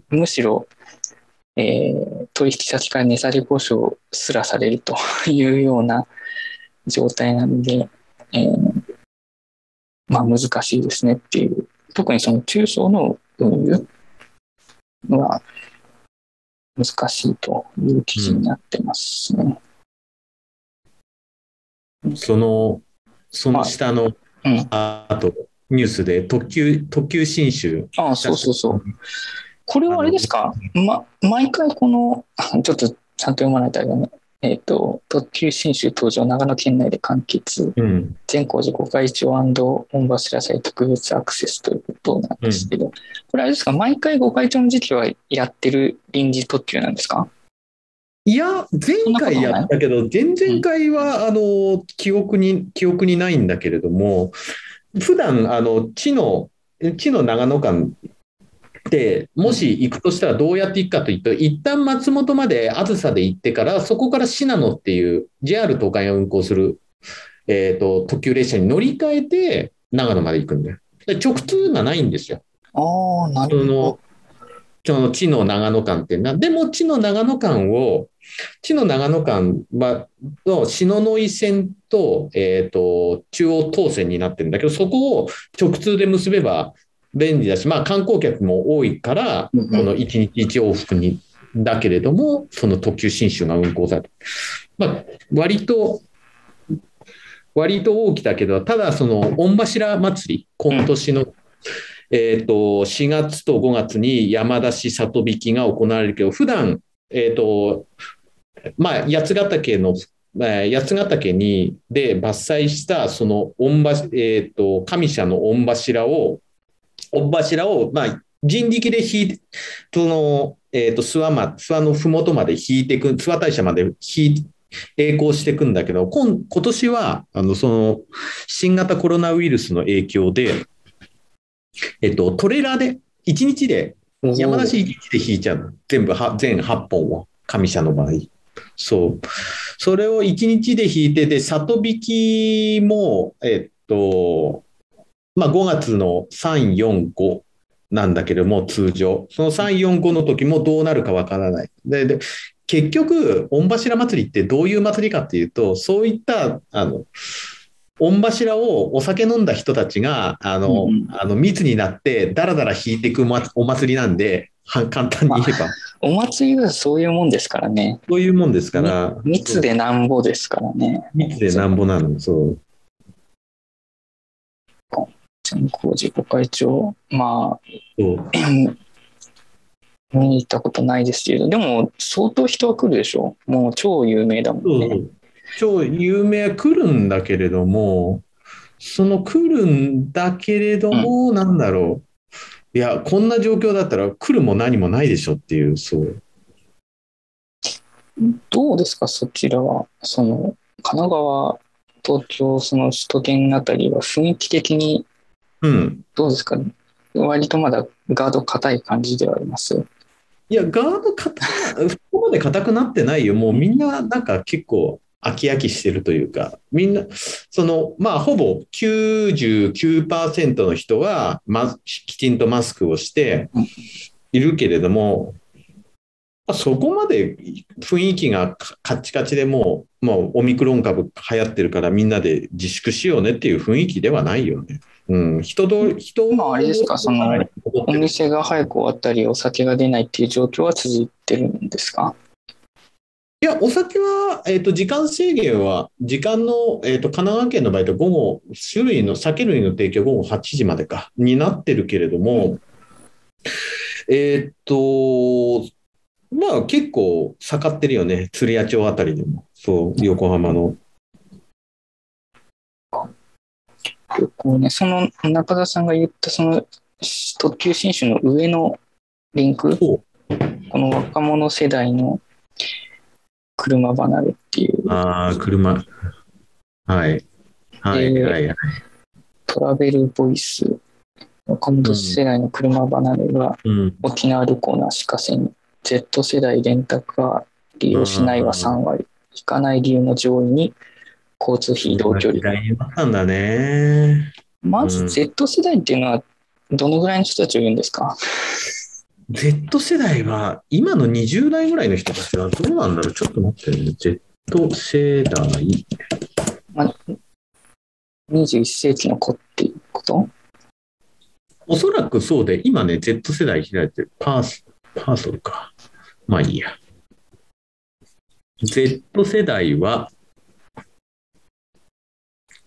むしろ、えー、取引先から値下げ交渉すらされるというような状態なので、えー、まあ難しいですねっていう、特にその中小の運輸は難しいという記事になってますね。 その、その下の、 うん、 あと、ニュースで特急、特急新州。 ああ、そうそうそう。これはあれですか、ま、毎回この、ちょっとちゃんと読まないとあれだね。えっ、ー、と、特急新州登場、長野県内で完結。うん、善光寺御開帳御柱祭特別アクセスということなんですけど、うん、これあれですか、毎回御開帳の時期はやってる臨時特急なんですか？ いや、前回やったけど、前々回は、あの、記憶に、記憶にないんだけれども、普段、あの、地の、地の長野間で、もし行くとしたらどうやって行くかというと、一旦松本まであずさで行ってから、そこから信濃っていう ジェイアール 東海が運行する、えーと、特急列車に乗り換えて、長野まで行くんだよ。で直通がないんですよ。 ああ、なるほど。 その地の長野間ってな、でも地の長野間を、地の長野間は、の篠ノ井線と、えっと、中央東線になってるんだけど、そこを直通で結べば便利だし、まあ観光客も多いから、このいちにちいち往復に、だけれども、その特急信州が運行される。まあ、割と、割と大きだけど、ただその御柱祭り、今年の、えー、としがつとごがつに山出し里引きが行われるけど、普段、えーとまあ、八ヶ岳の、えー、八ヶ岳にで伐採したその御柱、えー、と上社の御柱を御柱を、まあ、人力で引いて、その、えー、と諏訪ま諏訪の麓まで引いていく、諏訪大社まで引いて並行していくんだけど、今今年はあのその新型コロナウイルスの影響で、えっと、トレーラーでいちにちで山梨いちにちで引いちゃうの、全部全はっぽんを上社の場合、そうそれをいちにちで引いて、で里引きもえっとまあごがつのさん、よん、ごなんだけども、通常そのさん、よん、ごの時もどうなるかわからない。でで結局御柱祭りってどういう祭りかっていうと、そういったあの御柱をお酒飲んだ人たちがあの、うん、あの密になってだらだら引いていくお祭りなんで、簡単に言えば、まあ、 お祭りはそういうもんですからね。 そういうもんですから、 密でなんぼですからね。 密でなんぼなの。そう善光寺御開帳、まあそう見に行ったことないですけど、でも相当人は来るでしょ。もう超有名だもんね。 そう超有名来るんだけれども、その来るんだけれども、うん、なんだろう。いや、こんな状況だったら来るも何もないでしょっていう、そう。 どうですか、そちらは。その、神奈川、東京、その首都圏あたりは雰囲気的に、どうですか、うん割とまだガード硬い感じではあります。 いや、ガード硬く、そこまで硬くなってないよ。もうみんななんか結構飽き飽きしてるというか、みんな、その、まあほぼきゅうじゅうきゅうパーセントの人は、ま、きちんとマスクをしているけれども、そこまで雰囲気がカチカチでもう、もうオミクロン株流行ってるからみんなで自粛しようねっていう雰囲気ではないよね。うん、人と人今あれですか、そのお店が早く終わったりお酒が出ないっていう状況は続いてるんですか？ いや、お酒は、えーと、時間制限は時間の、えーと、神奈川県の場合と午後種類の酒類の提供午後はちじまでかになってるけれども、えっとまあ結構盛ってるよね、釣谷町あたりでも、そう横浜の。 こうね、その中田さんが言ったその特急新種の上のリンク、この若者世代の車離れっていう。 ああ、車。はい。はいはいはい。 トラベルボイス、若者世代の車離れが、うん、沖縄旅行の足かせに、Z 世代レンタカー利用しないはさんわり、引かない理由の上位に、交通費移動距離。 なんだね。 まず Z 世代っていうのはどのぐらいの人たちを言うんですか？ Z 世代は今のにじゅう代ぐらいの人たちはどうなんだろう。ちょっと待ってね。Z 世代、まあ、 にじゅういっ世紀の子っていうこと？ おそらくそうで、今ね Z 世代開いてるパースパーソルか。まあいいや。Z 世代は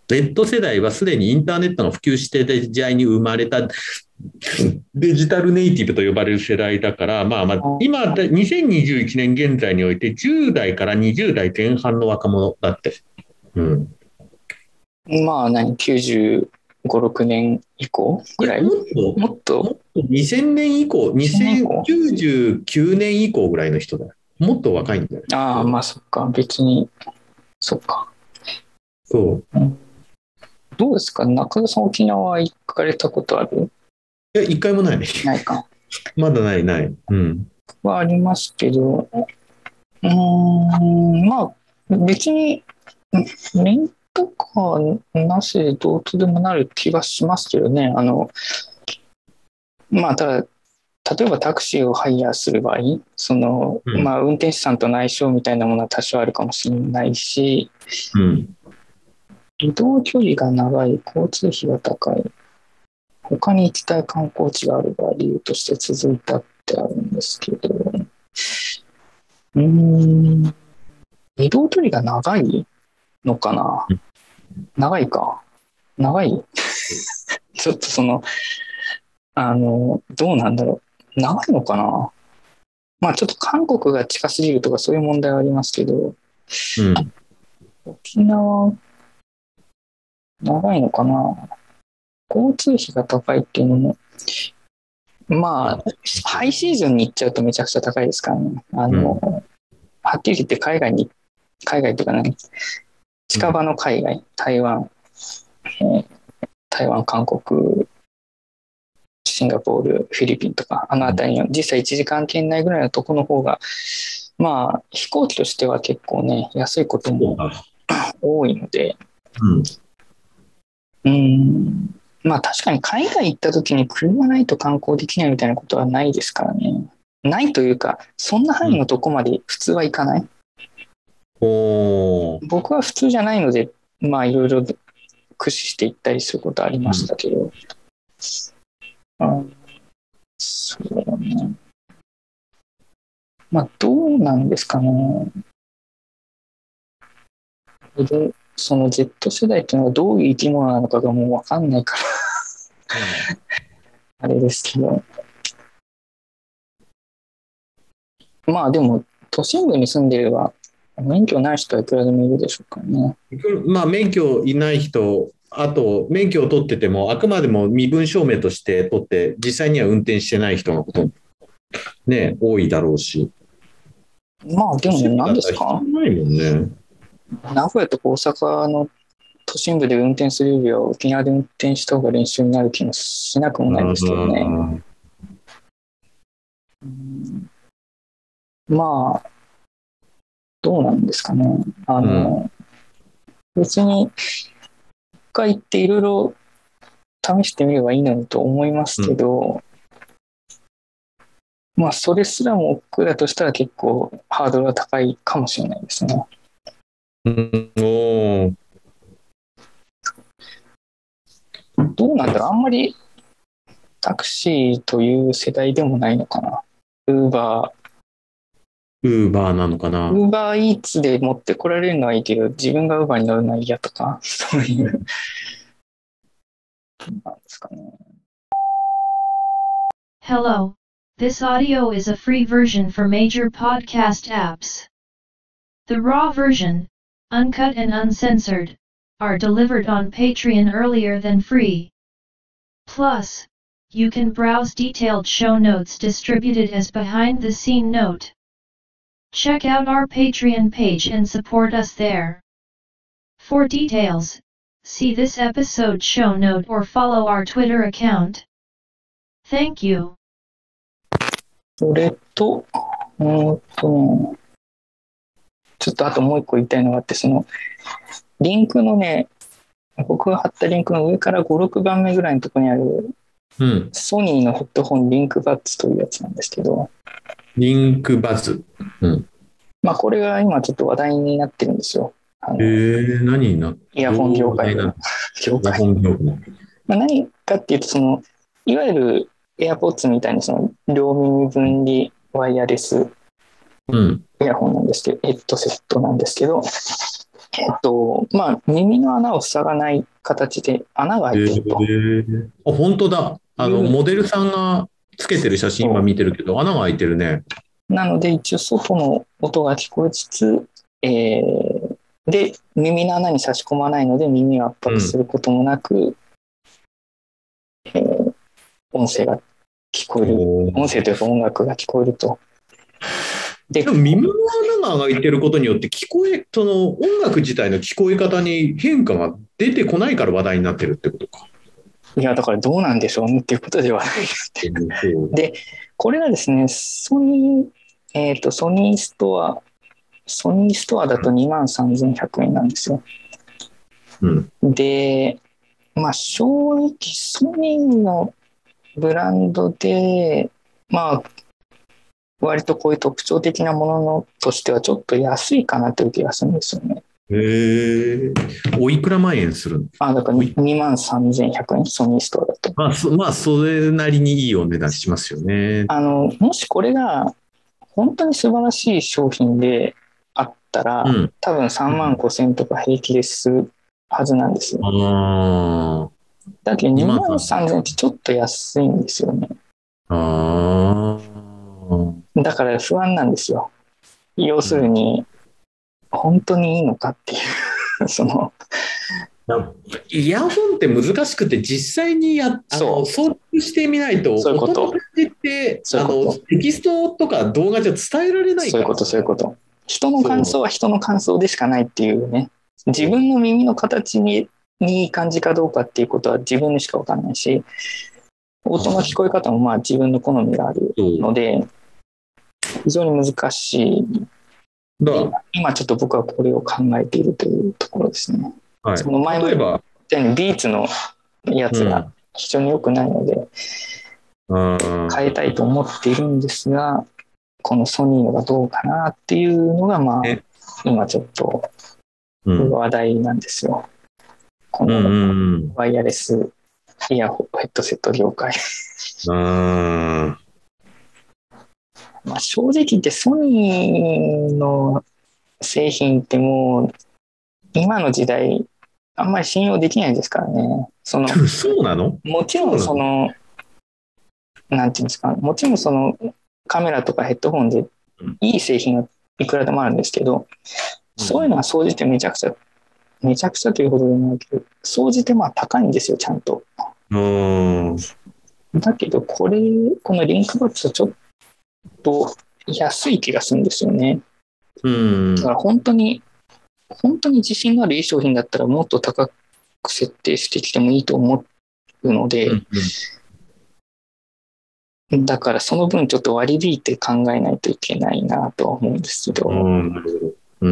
Z 世代はすでにインターネットの普及していた時代に生まれたデジタルネイティブと呼ばれる世代だから、まあまあ、今、にせんにじゅういちねん現在においてじゅう代からにじゅう代前半の若者だって。うん、 まあ何、きゅうじゅうご、ろくねん以降ぐらい？ もっと、 もっと、 もっとにせんねん以降、にせんきゅうじゅうきゅうねん以降ぐらいの人だよ。もっと若いんだよ。 ああ、まあそっか、別に、そっか。 そう。うん、 どうですか、中田さん、沖縄行かれたことある？ いや、一回もない。 ないか。まだないない。うん。 はありますけど、うーん、まあ、別に、レンタカーなしでどうとでもなる気がしますけどね。あの、まあ、ただ、例えばタクシーをハイヤーする場合、その、うん、まあ、運転手さんとの相性みたいなものは多少あるかもしれないし、 うん、 移動距離が長い、交通費が高い、他に行きたい観光地があるが理由として続いたってあるんですけど、うーん、移動距離が長いのかな？長いか。長いちょっとその、あの、どうなんだろう。長いのかな？まあちょっと韓国が近すぎるとかそういう問題はありますけど、うん、沖縄、長いのかな？交通費が高いっていうのも、まあ、ハイシーズンに行っちゃうとめちゃくちゃ高いですからね。あの、うん、はっきり言って海外に、海外というかね、近場の海外、台湾、えー、台湾、韓国、シンガポール、フィリピンとか、あの辺りの実際いちじかん圏内ぐらいのとこの方が、まあ、飛行機としては結構ね、安いことも多いので、うん、うんまあ確かに海外行った時に車ないと観光できないみたいなことはないですからね。ないというか、そんな範囲のとこまで普通は行かない。うん、 お僕は普通じゃないので、まあいろいろ駆使して行ったりすることありましたけど。うん、あそうね。まあどうなんですかね。でその Z 世代っていうのはどういう生き物なのかがもう分かんないからあれですけど、まあでも都心部に住んでれば免許ない人はいくらでもいるでしょうからね。 まあ免許いない人、あと免許を取っててもあくまでも身分証明として取って実際には運転してない人のことね多いだろうし。 まあでも何ですか？ ないもんね。 名古屋とか大阪の都心部で運転するよりは沖縄で運転した方が練習になる気もしなくもないですけどね。うん、まあどうなんですかね。あの、うん、別に一回行っていろいろ試してみればいいのにと思いますけど、うん、まあそれすらも億劫だとしたら結構ハードルは高いかもしれないですね。 うん、おどうなんだろう、あんまりタクシーという世代でもないのかな。ウーバー。ウーバーなのかな。 ウーバーイーツで持ってこられるのはいいけど、自分がウーバーに乗るのは嫌とか、そういう。なんですかね。 Hello, this audio is a free version for major podcast apps. The raw version, uncut and uncensored, are delivered on Patreon earlier than free. Plus, you can browse detailed show notes distributed as behind-the-scene note. Check out our Patreon page and support us there. For details, see this episode show note or follow our Twitter account. Thank you. それと、うんと、ちょっとあともう一個言いたいのがあって、その、リンクのね、僕が貼ったリンクの上からご、ろくばんめぐらいのところにある、 うん、 ソニーのヘッドホンリンクバッツというやつなんですけど、 リンクバズ、うん、 まあこれが今ちょっと話題になってるんですよ。 へえー、何になってイヤホン業界の業界。まあ何かっていうと、そのいわゆる AirPods みたいにその両耳分離ワイヤレスイヤホンなんですけど、ヘッドセットなんですけど、 えっと、まあ、耳の穴を塞がない形で穴が開いてると。 えー、あ、本当だ。あの、モデルさんがつけてる写真は見てるけど、穴が開いてるね。 なので、一応外の音が聞こえつつ、えー、で、耳の穴に差し込まないので、耳を圧迫することもなく、うん、えー、音声が聞こえる。音声というか音楽が聞こえると。 でも耳の穴が開いてることによって聞こえ、その音楽自体の聞こえ方に変化が出てこないから話題になってるってことか。 いや、だからどうなんでしょうねっていうことではないっていう。で、これがですね、ソニー、えっと、ソニーストア、ソニーストアだとにまんさんぜんひゃくえんなんですよ。うん、で、まあ正直ソニーのブランドで、まあ、割とこういう特徴的なもののとしてはちょっと安いかなという気がするんですよね。 へえ。おいくら万円するの？ あ、だからにまんさんぜんひゃくえん、ソニーストアだと。 まあ、そ, まあ、それなりにいいお値段しますよね。 あの、もしこれが本当に素晴らしい商品であったら、うん、多分さんまんごせんとか平気でするはずなんですよ。あだけどにまんさんぜんってちょっと安いんですよね。あだから不安なんですよ。要するに、うん、本当にいいのかっていうそのイヤホンって難しくて実際にやそう操作してみないと、 そういうこと音の感じってあのテキストとか動画じゃ伝えられないから。 そういうことそういうこと。人の感想は人の感想でしかないっていうね。自分の耳の形ににいい感じかどうかっていうことは自分にしか分かんないし、音の聞こえ方もまあ自分の好みがあるので非常に難しい。だ今ちょっと僕はこれを考えているというところですね。はい、その前も言ったようにビーツのやつが非常に良くないので、うん、変えたいと思っているんですが、このソニーのがどうかなっていうのがまあ今ちょっと話題なんですよ。このワイヤレスイヤホンヘッドセット業界。うんまあ、正直言ってソニーの製品ってもう今の時代あんまり信用できないですからね。そのそうなの？ もちろんそのなんていうんですか、もちろんそのカメラとかヘッドホンでいい製品はいくらでもあるんですけど、そういうのは総じてめちゃくちゃめちゃくちゃというほどでもないけど、総じてまあ高いんですよちゃんと。うんだけどこれこのリンクバッツはちょっと安い気がするんですよね。うんだから本当に本当に自信のあるいい商品だったらもっと高く設定してきてもいいと思うので、うんうん、だからその分ちょっと割り引いて考えないといけないなとは思うんですけど、うんうん、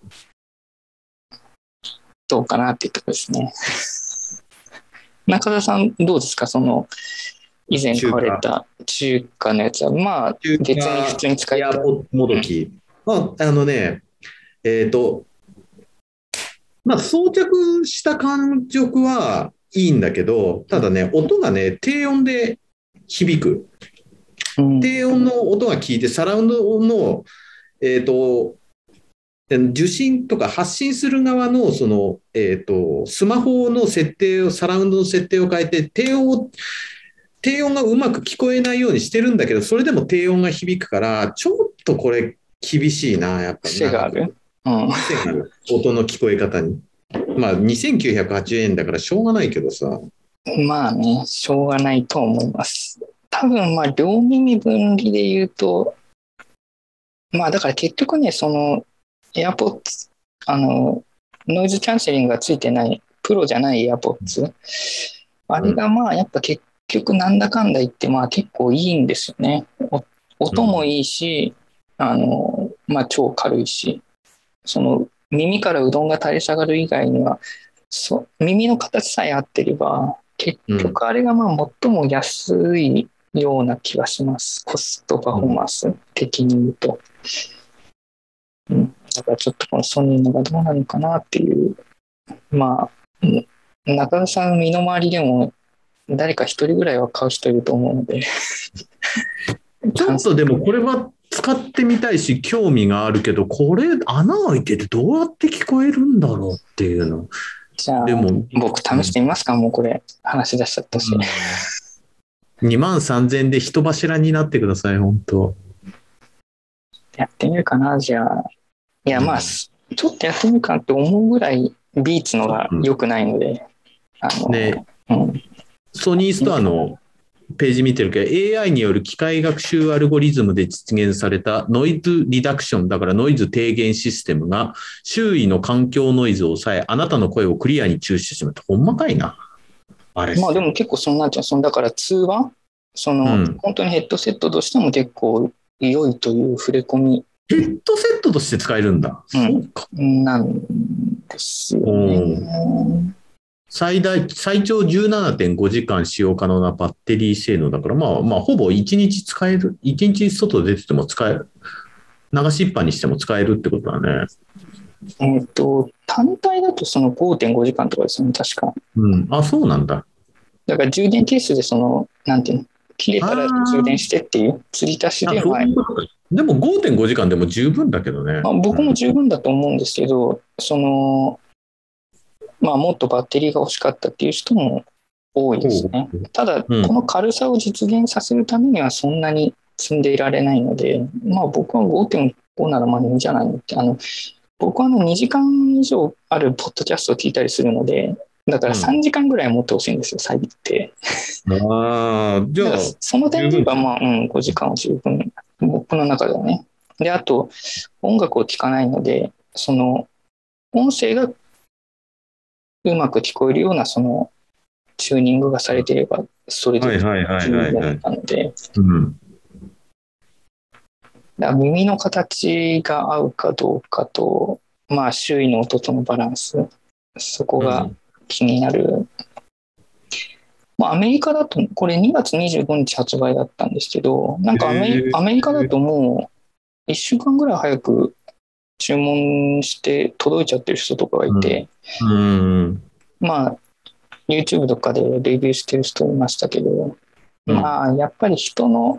どうかなっていうところですね。中田さんどうですか、その以前買われた中華のやつは、まあ別に普通に使えた。 いやもどき、まああのねえっとまあ装着した感触はいいんだけど、ただね音がね低音で響く、うん、低音の音が聞いてサラウンドのえっと受信とか発信する側のその、えーと、スマホの設定を、サラウンドの設定を変えて、低音、低音がうまく聞こえないようにしてるんだけど、それでも低音が響くから、ちょっとこれ厳しいな、やっぱり。 癖がある。 うん。癖がある。音の聞こえ方に。まあ、にせんきゅうひゃくはちじゅうえんだからしょうがないけどさ。 まあね、しょうがないと思います。多分、まあ、両耳分離で言うと、まあ、だから結局ね、その、AirPods、あの、ノイズキャンセリングがついてない、プロじゃない AirPods、あれがまあやっぱ結局なんだかんだ言ってまあ結構いいんですよね。音もいいし、あの、まあ超軽いし、その耳からうどんが垂れ下がる以外には、そ耳の形さえ合ってれば、結局あれがまあ最も安いような気がします。コストパフォーマンス的に言うと。うん、だからちょっとこのソニーのがどうなのかなっていう、まあ、中田さん身の回りでも誰か一人ぐらいは買う人いると思うのでちょっとでもこれは使ってみたいし興味があるけど、これ穴開いててどうやって聞こえるんだろうっていうの。 じゃあでも僕試してみますか、うん、もうこれ話し出しちゃったし、 うん、にまんさんぜんえんで人柱になってください。本当やってみるかな。じゃあいやまあ、うん、ちょっとやってみるかって思うぐらいビーツのが良くないので、うん、あのね、うん、ソニーストアのページ見てるけど エーアイ による機械学習アルゴリズムで実現されたノイズリダクション、だからノイズ低減システムが周囲の環境ノイズを抑え、あなたの声をクリアに抽出してしまった。ほんまかいなあれ。 まあでも結構そんなんていうの、そのだから通話その、うん、本当にヘッドセットとしても結構良いという触れ込み。 ヘッドセットとして使えるんだ。 うん、そうか。なんですよね。 最大、最長 じゅうななてんごじかん使用可能なバッテリー性能だから、まあ、まあ、ほぼいちにち使える。いちにち外出てても使える。流しっぱにしても使えるってことだね。 えっと、単体だとその ごてんごじかんとかですね、確か。 うん。あ、そうなんだ。 だから充電ケースでその、なんていうの、切れたら充電してっていう、釣り足しで、まあ、 でも ごてんごじかんでも十分だけどね。 まあ、僕も十分だと思うんですけど、その、まあ、もっとバッテリーが欲しかったっていう人も多いですね。ただ、 うん、 この軽さを実現させるためにはそんなに積んでいられないので、まあ、僕は ごてんご ならまあいいんじゃないのって、あの僕はあのにじかん以上あるポッドキャストを聞いたりするので、だからさんじかんぐらい持ってほしいんですよ、最低って。 ああ、じゃあ、 その点で言えば、まあ、うん、ごじかんは十分、僕の中ではね。で、あと、音楽を聴かないので、その、音声がうまく聞こえるようなそのチューニングがされていればそれで十分なので、耳の形が合うかどうかと、まあ周囲の音とのバランス、そこが気になる。うん、まあ、アメリカだとこれにがつにじゅうごにち発売だったんですけど、なんかアメリ、アメリカだともういっしゅうかんぐらい早く注文して届いちゃってる人とかがいて、 うんうん、 まあ YouTube とかでレビューしてる人いましたけど、うん、まあやっぱり人の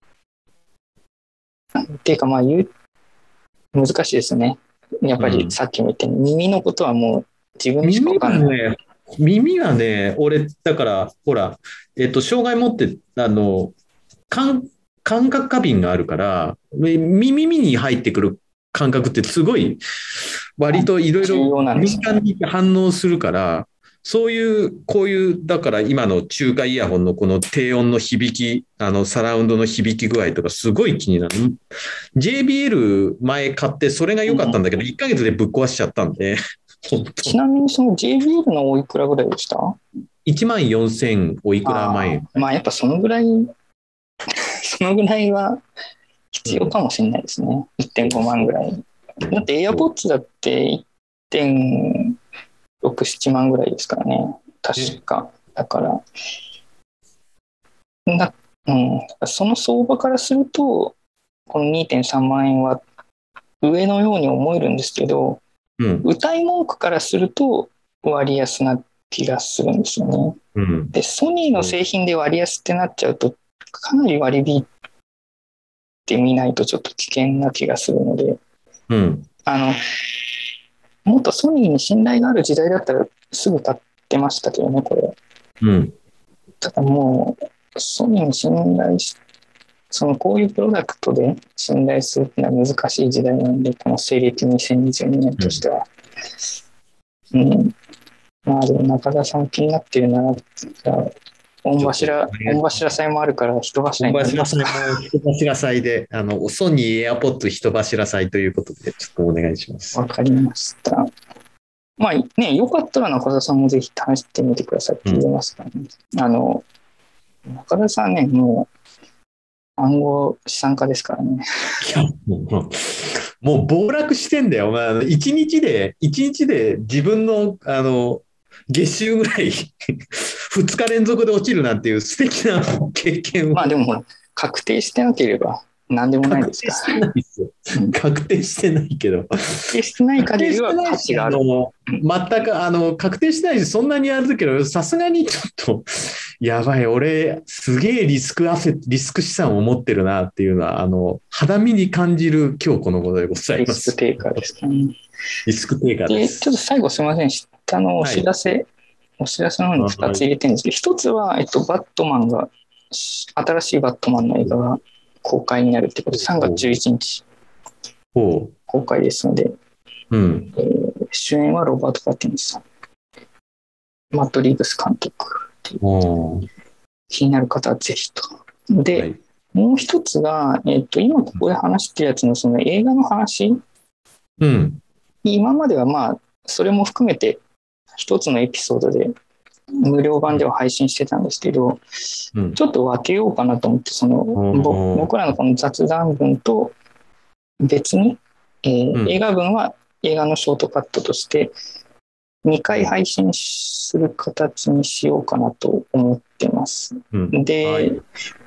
っていうかまあ言う難しいですね。やっぱりさっきも言ったように、耳のことはもう自分にしか分かんない。 耳はね、耳はね俺だからほら、えっと、障害持ってあの感感覚過敏があるから耳に入ってくる感覚ってすごい割といろいろ敏感に反応するから、そういうこういうだから今の中華イヤホンのこの低音の響き、あのサラウンドの響き具合とかすごい気になる。 ジェイビーエル 前買ってそれが良かったんだけど、うん、いっかげつでぶっ壊しちゃったんでちなみにその ジェイビーエル のおいくらぐらいでした？ いちまんよんせんおいくら万円。 あまあやっぱそのぐらいそのぐらいは必要かもしれないですね、うん、いってんごまんぐらいだって AirPods だって いってんろく、ななまんぐらいですからね確か。だからだ、うん、その相場からするとこの にてんさんまん円は上のように思えるんですけど、うん、歌い文句からすると割安な気がするんですよね、うん、でソニーの製品で割安ってなっちゃうとかなり割り引いてみないとちょっと危険な気がするので、うん、あのもっとソニーに信頼がある時代だったらすぐ買ってましたけどねこれ、うん、ただもうソニーに信頼しそのこういうプロダクトで信頼するっていうのは難しい時代なので、この西暦にせんにじゅうにねんとしては、うん、うん、まあでも中田さん気になってるなら御柱、御柱祭もあるから人柱になりますか。 人柱祭で、あのソニーエアポッド人柱祭ということでちょっとお願いします。 わかりました。まあね、よかったら中田さんもぜひ試してみてくださいって言いますからね。うん、あの中田さんね、もう暗号資産家ですからね。 いやもう、もう暴落してんだよ。お前一日で一日で自分のあの月収ぐらいふつか連続で落ちるなんていう素敵な経験を。 まあでもほら確定してなければ何でもないですか。 確定してないですよ。確定してないけど。 確定してない限りは価値がある。 全く、あの、確定してないし、そんなにあるけど、さすがにちょっと、やばい、俺、すげえリスクアセリスク資産を持ってるなっていうのは、あの、肌身に感じる今日このことでございます。 リスクテイカーですね。 リスクテイカーです。 で、ちょっと最後すみません。下のお知らせ、はい、お知らせの方にふたつ入れてるんですけど、ひとつは、えっと、バットマンが、新しいバットマンの映画が公開になるってことで、さんがつじゅういちにち公開ですので、 うんえー、主演はロバート・パティンソン、マット・リーブス監督。気になる方はぜひと。で、はい、もう一つが、えっと、今ここで話してるやつのその映画の話、 うん、 今まではまあ、それも含めて一つのエピソードで無料版では配信してたんですけど、うん、ちょっと分けようかなと思って、その僕らのこの雑談文と別に、えーうん、映画文は映画のショートカットとしてにかい配信する形にしようかなと思ってます。うん、で、はい、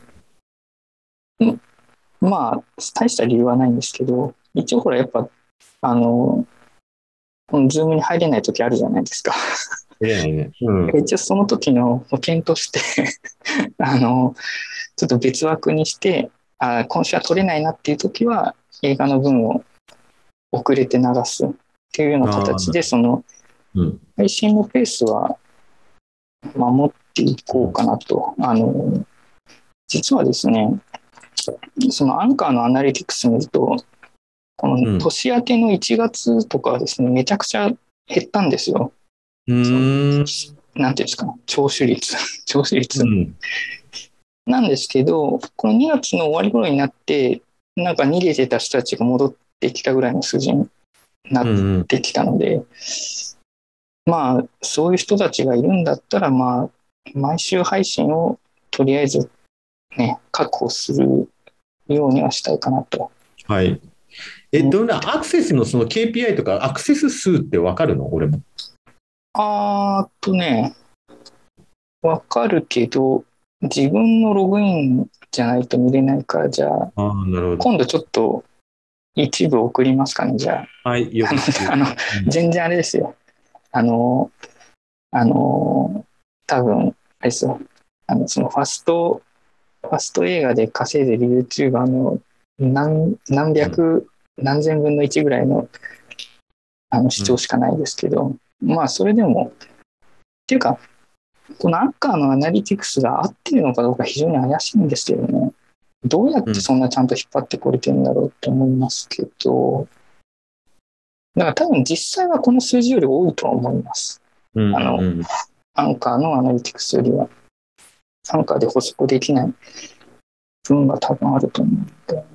まあ大した理由はないんですけど、一応ほらやっぱあのこのズームに入れない時あるじゃないですか。 いやいやうん、 一応その時の保険としてあのちょっと別枠にしてあ今週は撮れないなっていう時は映画の分を遅れて流すっていうような形でその、うん、配信のペースは守っていこうかなと。あの実はですね、そのアンカーのアナリティクス見るとこの年明けのいちがつとかはですね、めちゃくちゃ減ったんですよ。 うーんなんていうんですか、聴取率聴取率、うん、なんですけど、このにがつの終わり頃になってなんか逃げてた人たちが戻ってきたぐらいの数字になってきたので、うん、まあそういう人たちがいるんだったら、まあ毎週配信をとりあえずね確保するようにはしたいかなと。 はい。えどんなアクセスのその ケーピーアイ とかアクセス数って分かるの？俺も。 あーっとね、わかるけど、自分のログインじゃないと見れないから、じゃあ、 あーなるほど。 今度ちょっと一部送りますかね、じゃあ。はい、よあの、あの、うん、全然あれですよ。あの、あの、多分、あれですよ。あの、そのファスト、ファスト映画で稼いでる YouTuber の何、何百、うん、何千分のいちぐらいの、あの視聴しかないですけど、うん、まあ、それでも、っていうか、このアンカーのアナリティクスが合ってるのかどうか非常に怪しいんですけどね。どうやってそんなちゃんと引っ張ってこれてるんだろうと思いますけど、だから多分実際はこの数字より多いとは思います。うんうん、あの、アンカーのアナリティクスよりは、アンカーで補足できない分が多分あると思うので、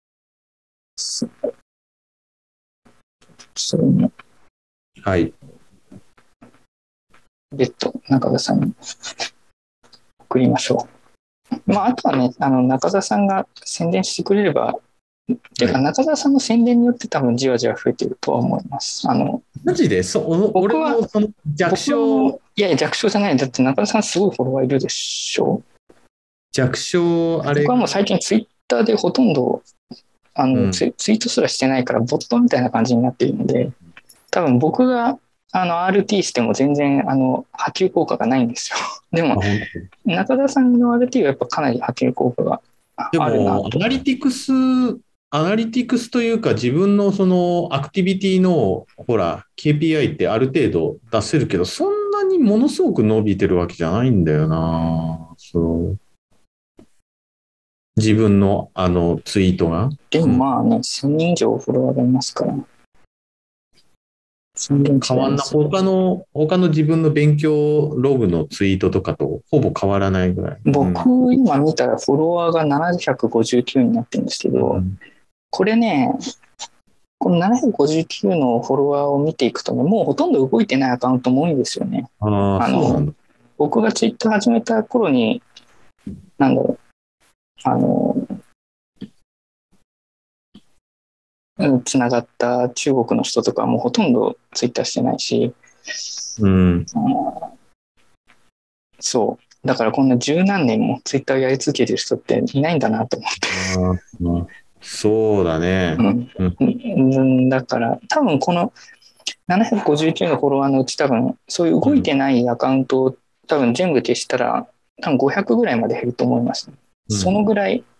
それも。 はい。 別途中田さんに送りましょう。まあ、あとはね、あの中田さんが宣伝してくれれば、ていうか中田さんの宣伝によって多分じわじわ増えてるとは思います。あのマジでそ僕は俺もその弱小いやいや弱小じゃない。だって中田さんすごいフォロワーいるでしょ。 弱小あれ。 僕はもう最近ツイッターでほとんどあの、うん、ツ, ツイートすらしてないからボットみたいな感じになっているので、多分僕があの アールティー しても全然あの波及効果がないんですよ。でも中田さんの アールティー はやっぱかなり波及効果があるなと。でもアナリティクスアナリティクスというか自分のそのアクティビティのほら ケーピーアイ ってある程度出せるけどそんなにものすごく伸びてるわけじゃないんだよな。そう自分のあのツイートが。 でもまあね、せんにん以上フォロワーがいますから。 変わんな他の他の自分の勉強ログのツイートとかとほぼ変わらないぐらい。 僕、うん、今見たらフォロワーがななひゃくごじゅうきゅうになってるんですけど、うん、これね、このななひゃくごじゅうきゅうのフォロワーを見ていくとね、もうほとんど動いてないアカウントも多いんですよね。 ああの僕がツイッター始めた頃に、なんだろう、あの、つながった中国の人とかもほとんどツイッターしてないし、 うん、 そうだからこんな十何年もツイッターやり続けてる人っていないんだなと思って。 あーそうだね。 うんうん、だから多分このななひゃくごじゅうきゅうのフォロワーのうち多分そういう動いてないアカウントを多分全部消したら多分ごひゃくぐらいまで減ると思います、ね。うん、そのぐらい、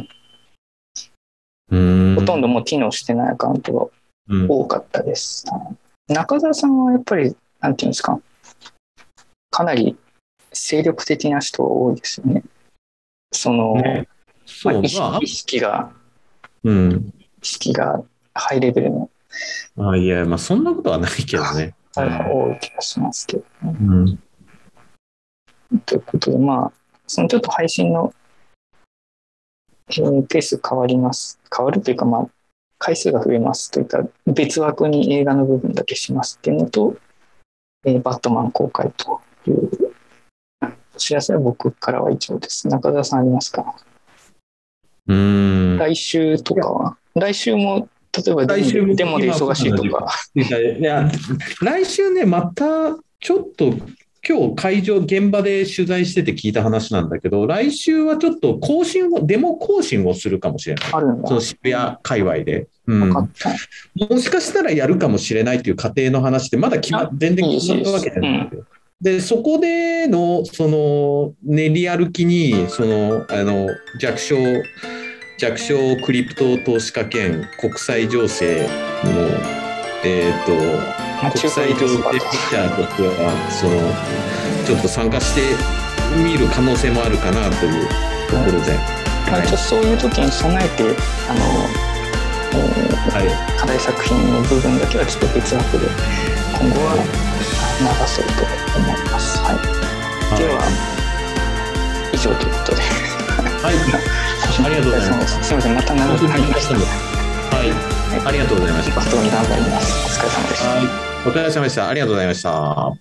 うん、ほとんどもう機能してないアカウントが多かったです。うん、中澤さんはやっぱりなんていうんですか、かなり精力的な人多いですよね。その、ね、そう、まあ、意識、意識が、うん、意識がハイレベルの。 あ、いや、まあそんなことはないけどね。 多い気がしますけど、ね。うん、ということで、まあ、そのちょっと配信の、えー、ペース変わります。変わるというか、まあ、回数が増えますといった別枠に映画の部分だけしますっていうのと、えー、バットマン公開というお知らせは僕からは以上です。中澤さんありますか？ うーん、 来週とかは来週も例えば来週デモで忙しいとか。 いや、来週ね、またちょっと今日会場現場で取材してて聞いた話なんだけど、来週はちょっと更新をデモ更新をするかもしれない。 あるんだ。 その渋谷界隈で、うん、もしかしたらやるかもしれないっていう過程の話でまだ決ま全然決まったわけじゃないんだけど。でそこでのその練り歩きにそのあの弱小弱小クリプト投資家兼国際情勢のえっ、ー、と国際情勢ピッチャーとしてはそのちょっと参加してみる可能性もあるかなというところで、 はい、はい、そういう時に備えてあの、えーはい、課題作品の部分だけはちょっと別枠で今後は流そうと思います。はい。はい、では以上ということで。 はい。ありがとうございます。 すみません、また長くなりました。 はい。ありがとうございました。 バストに頑張ります。お疲れ様でした。 はい。お疲れ様でした。ありがとうございました。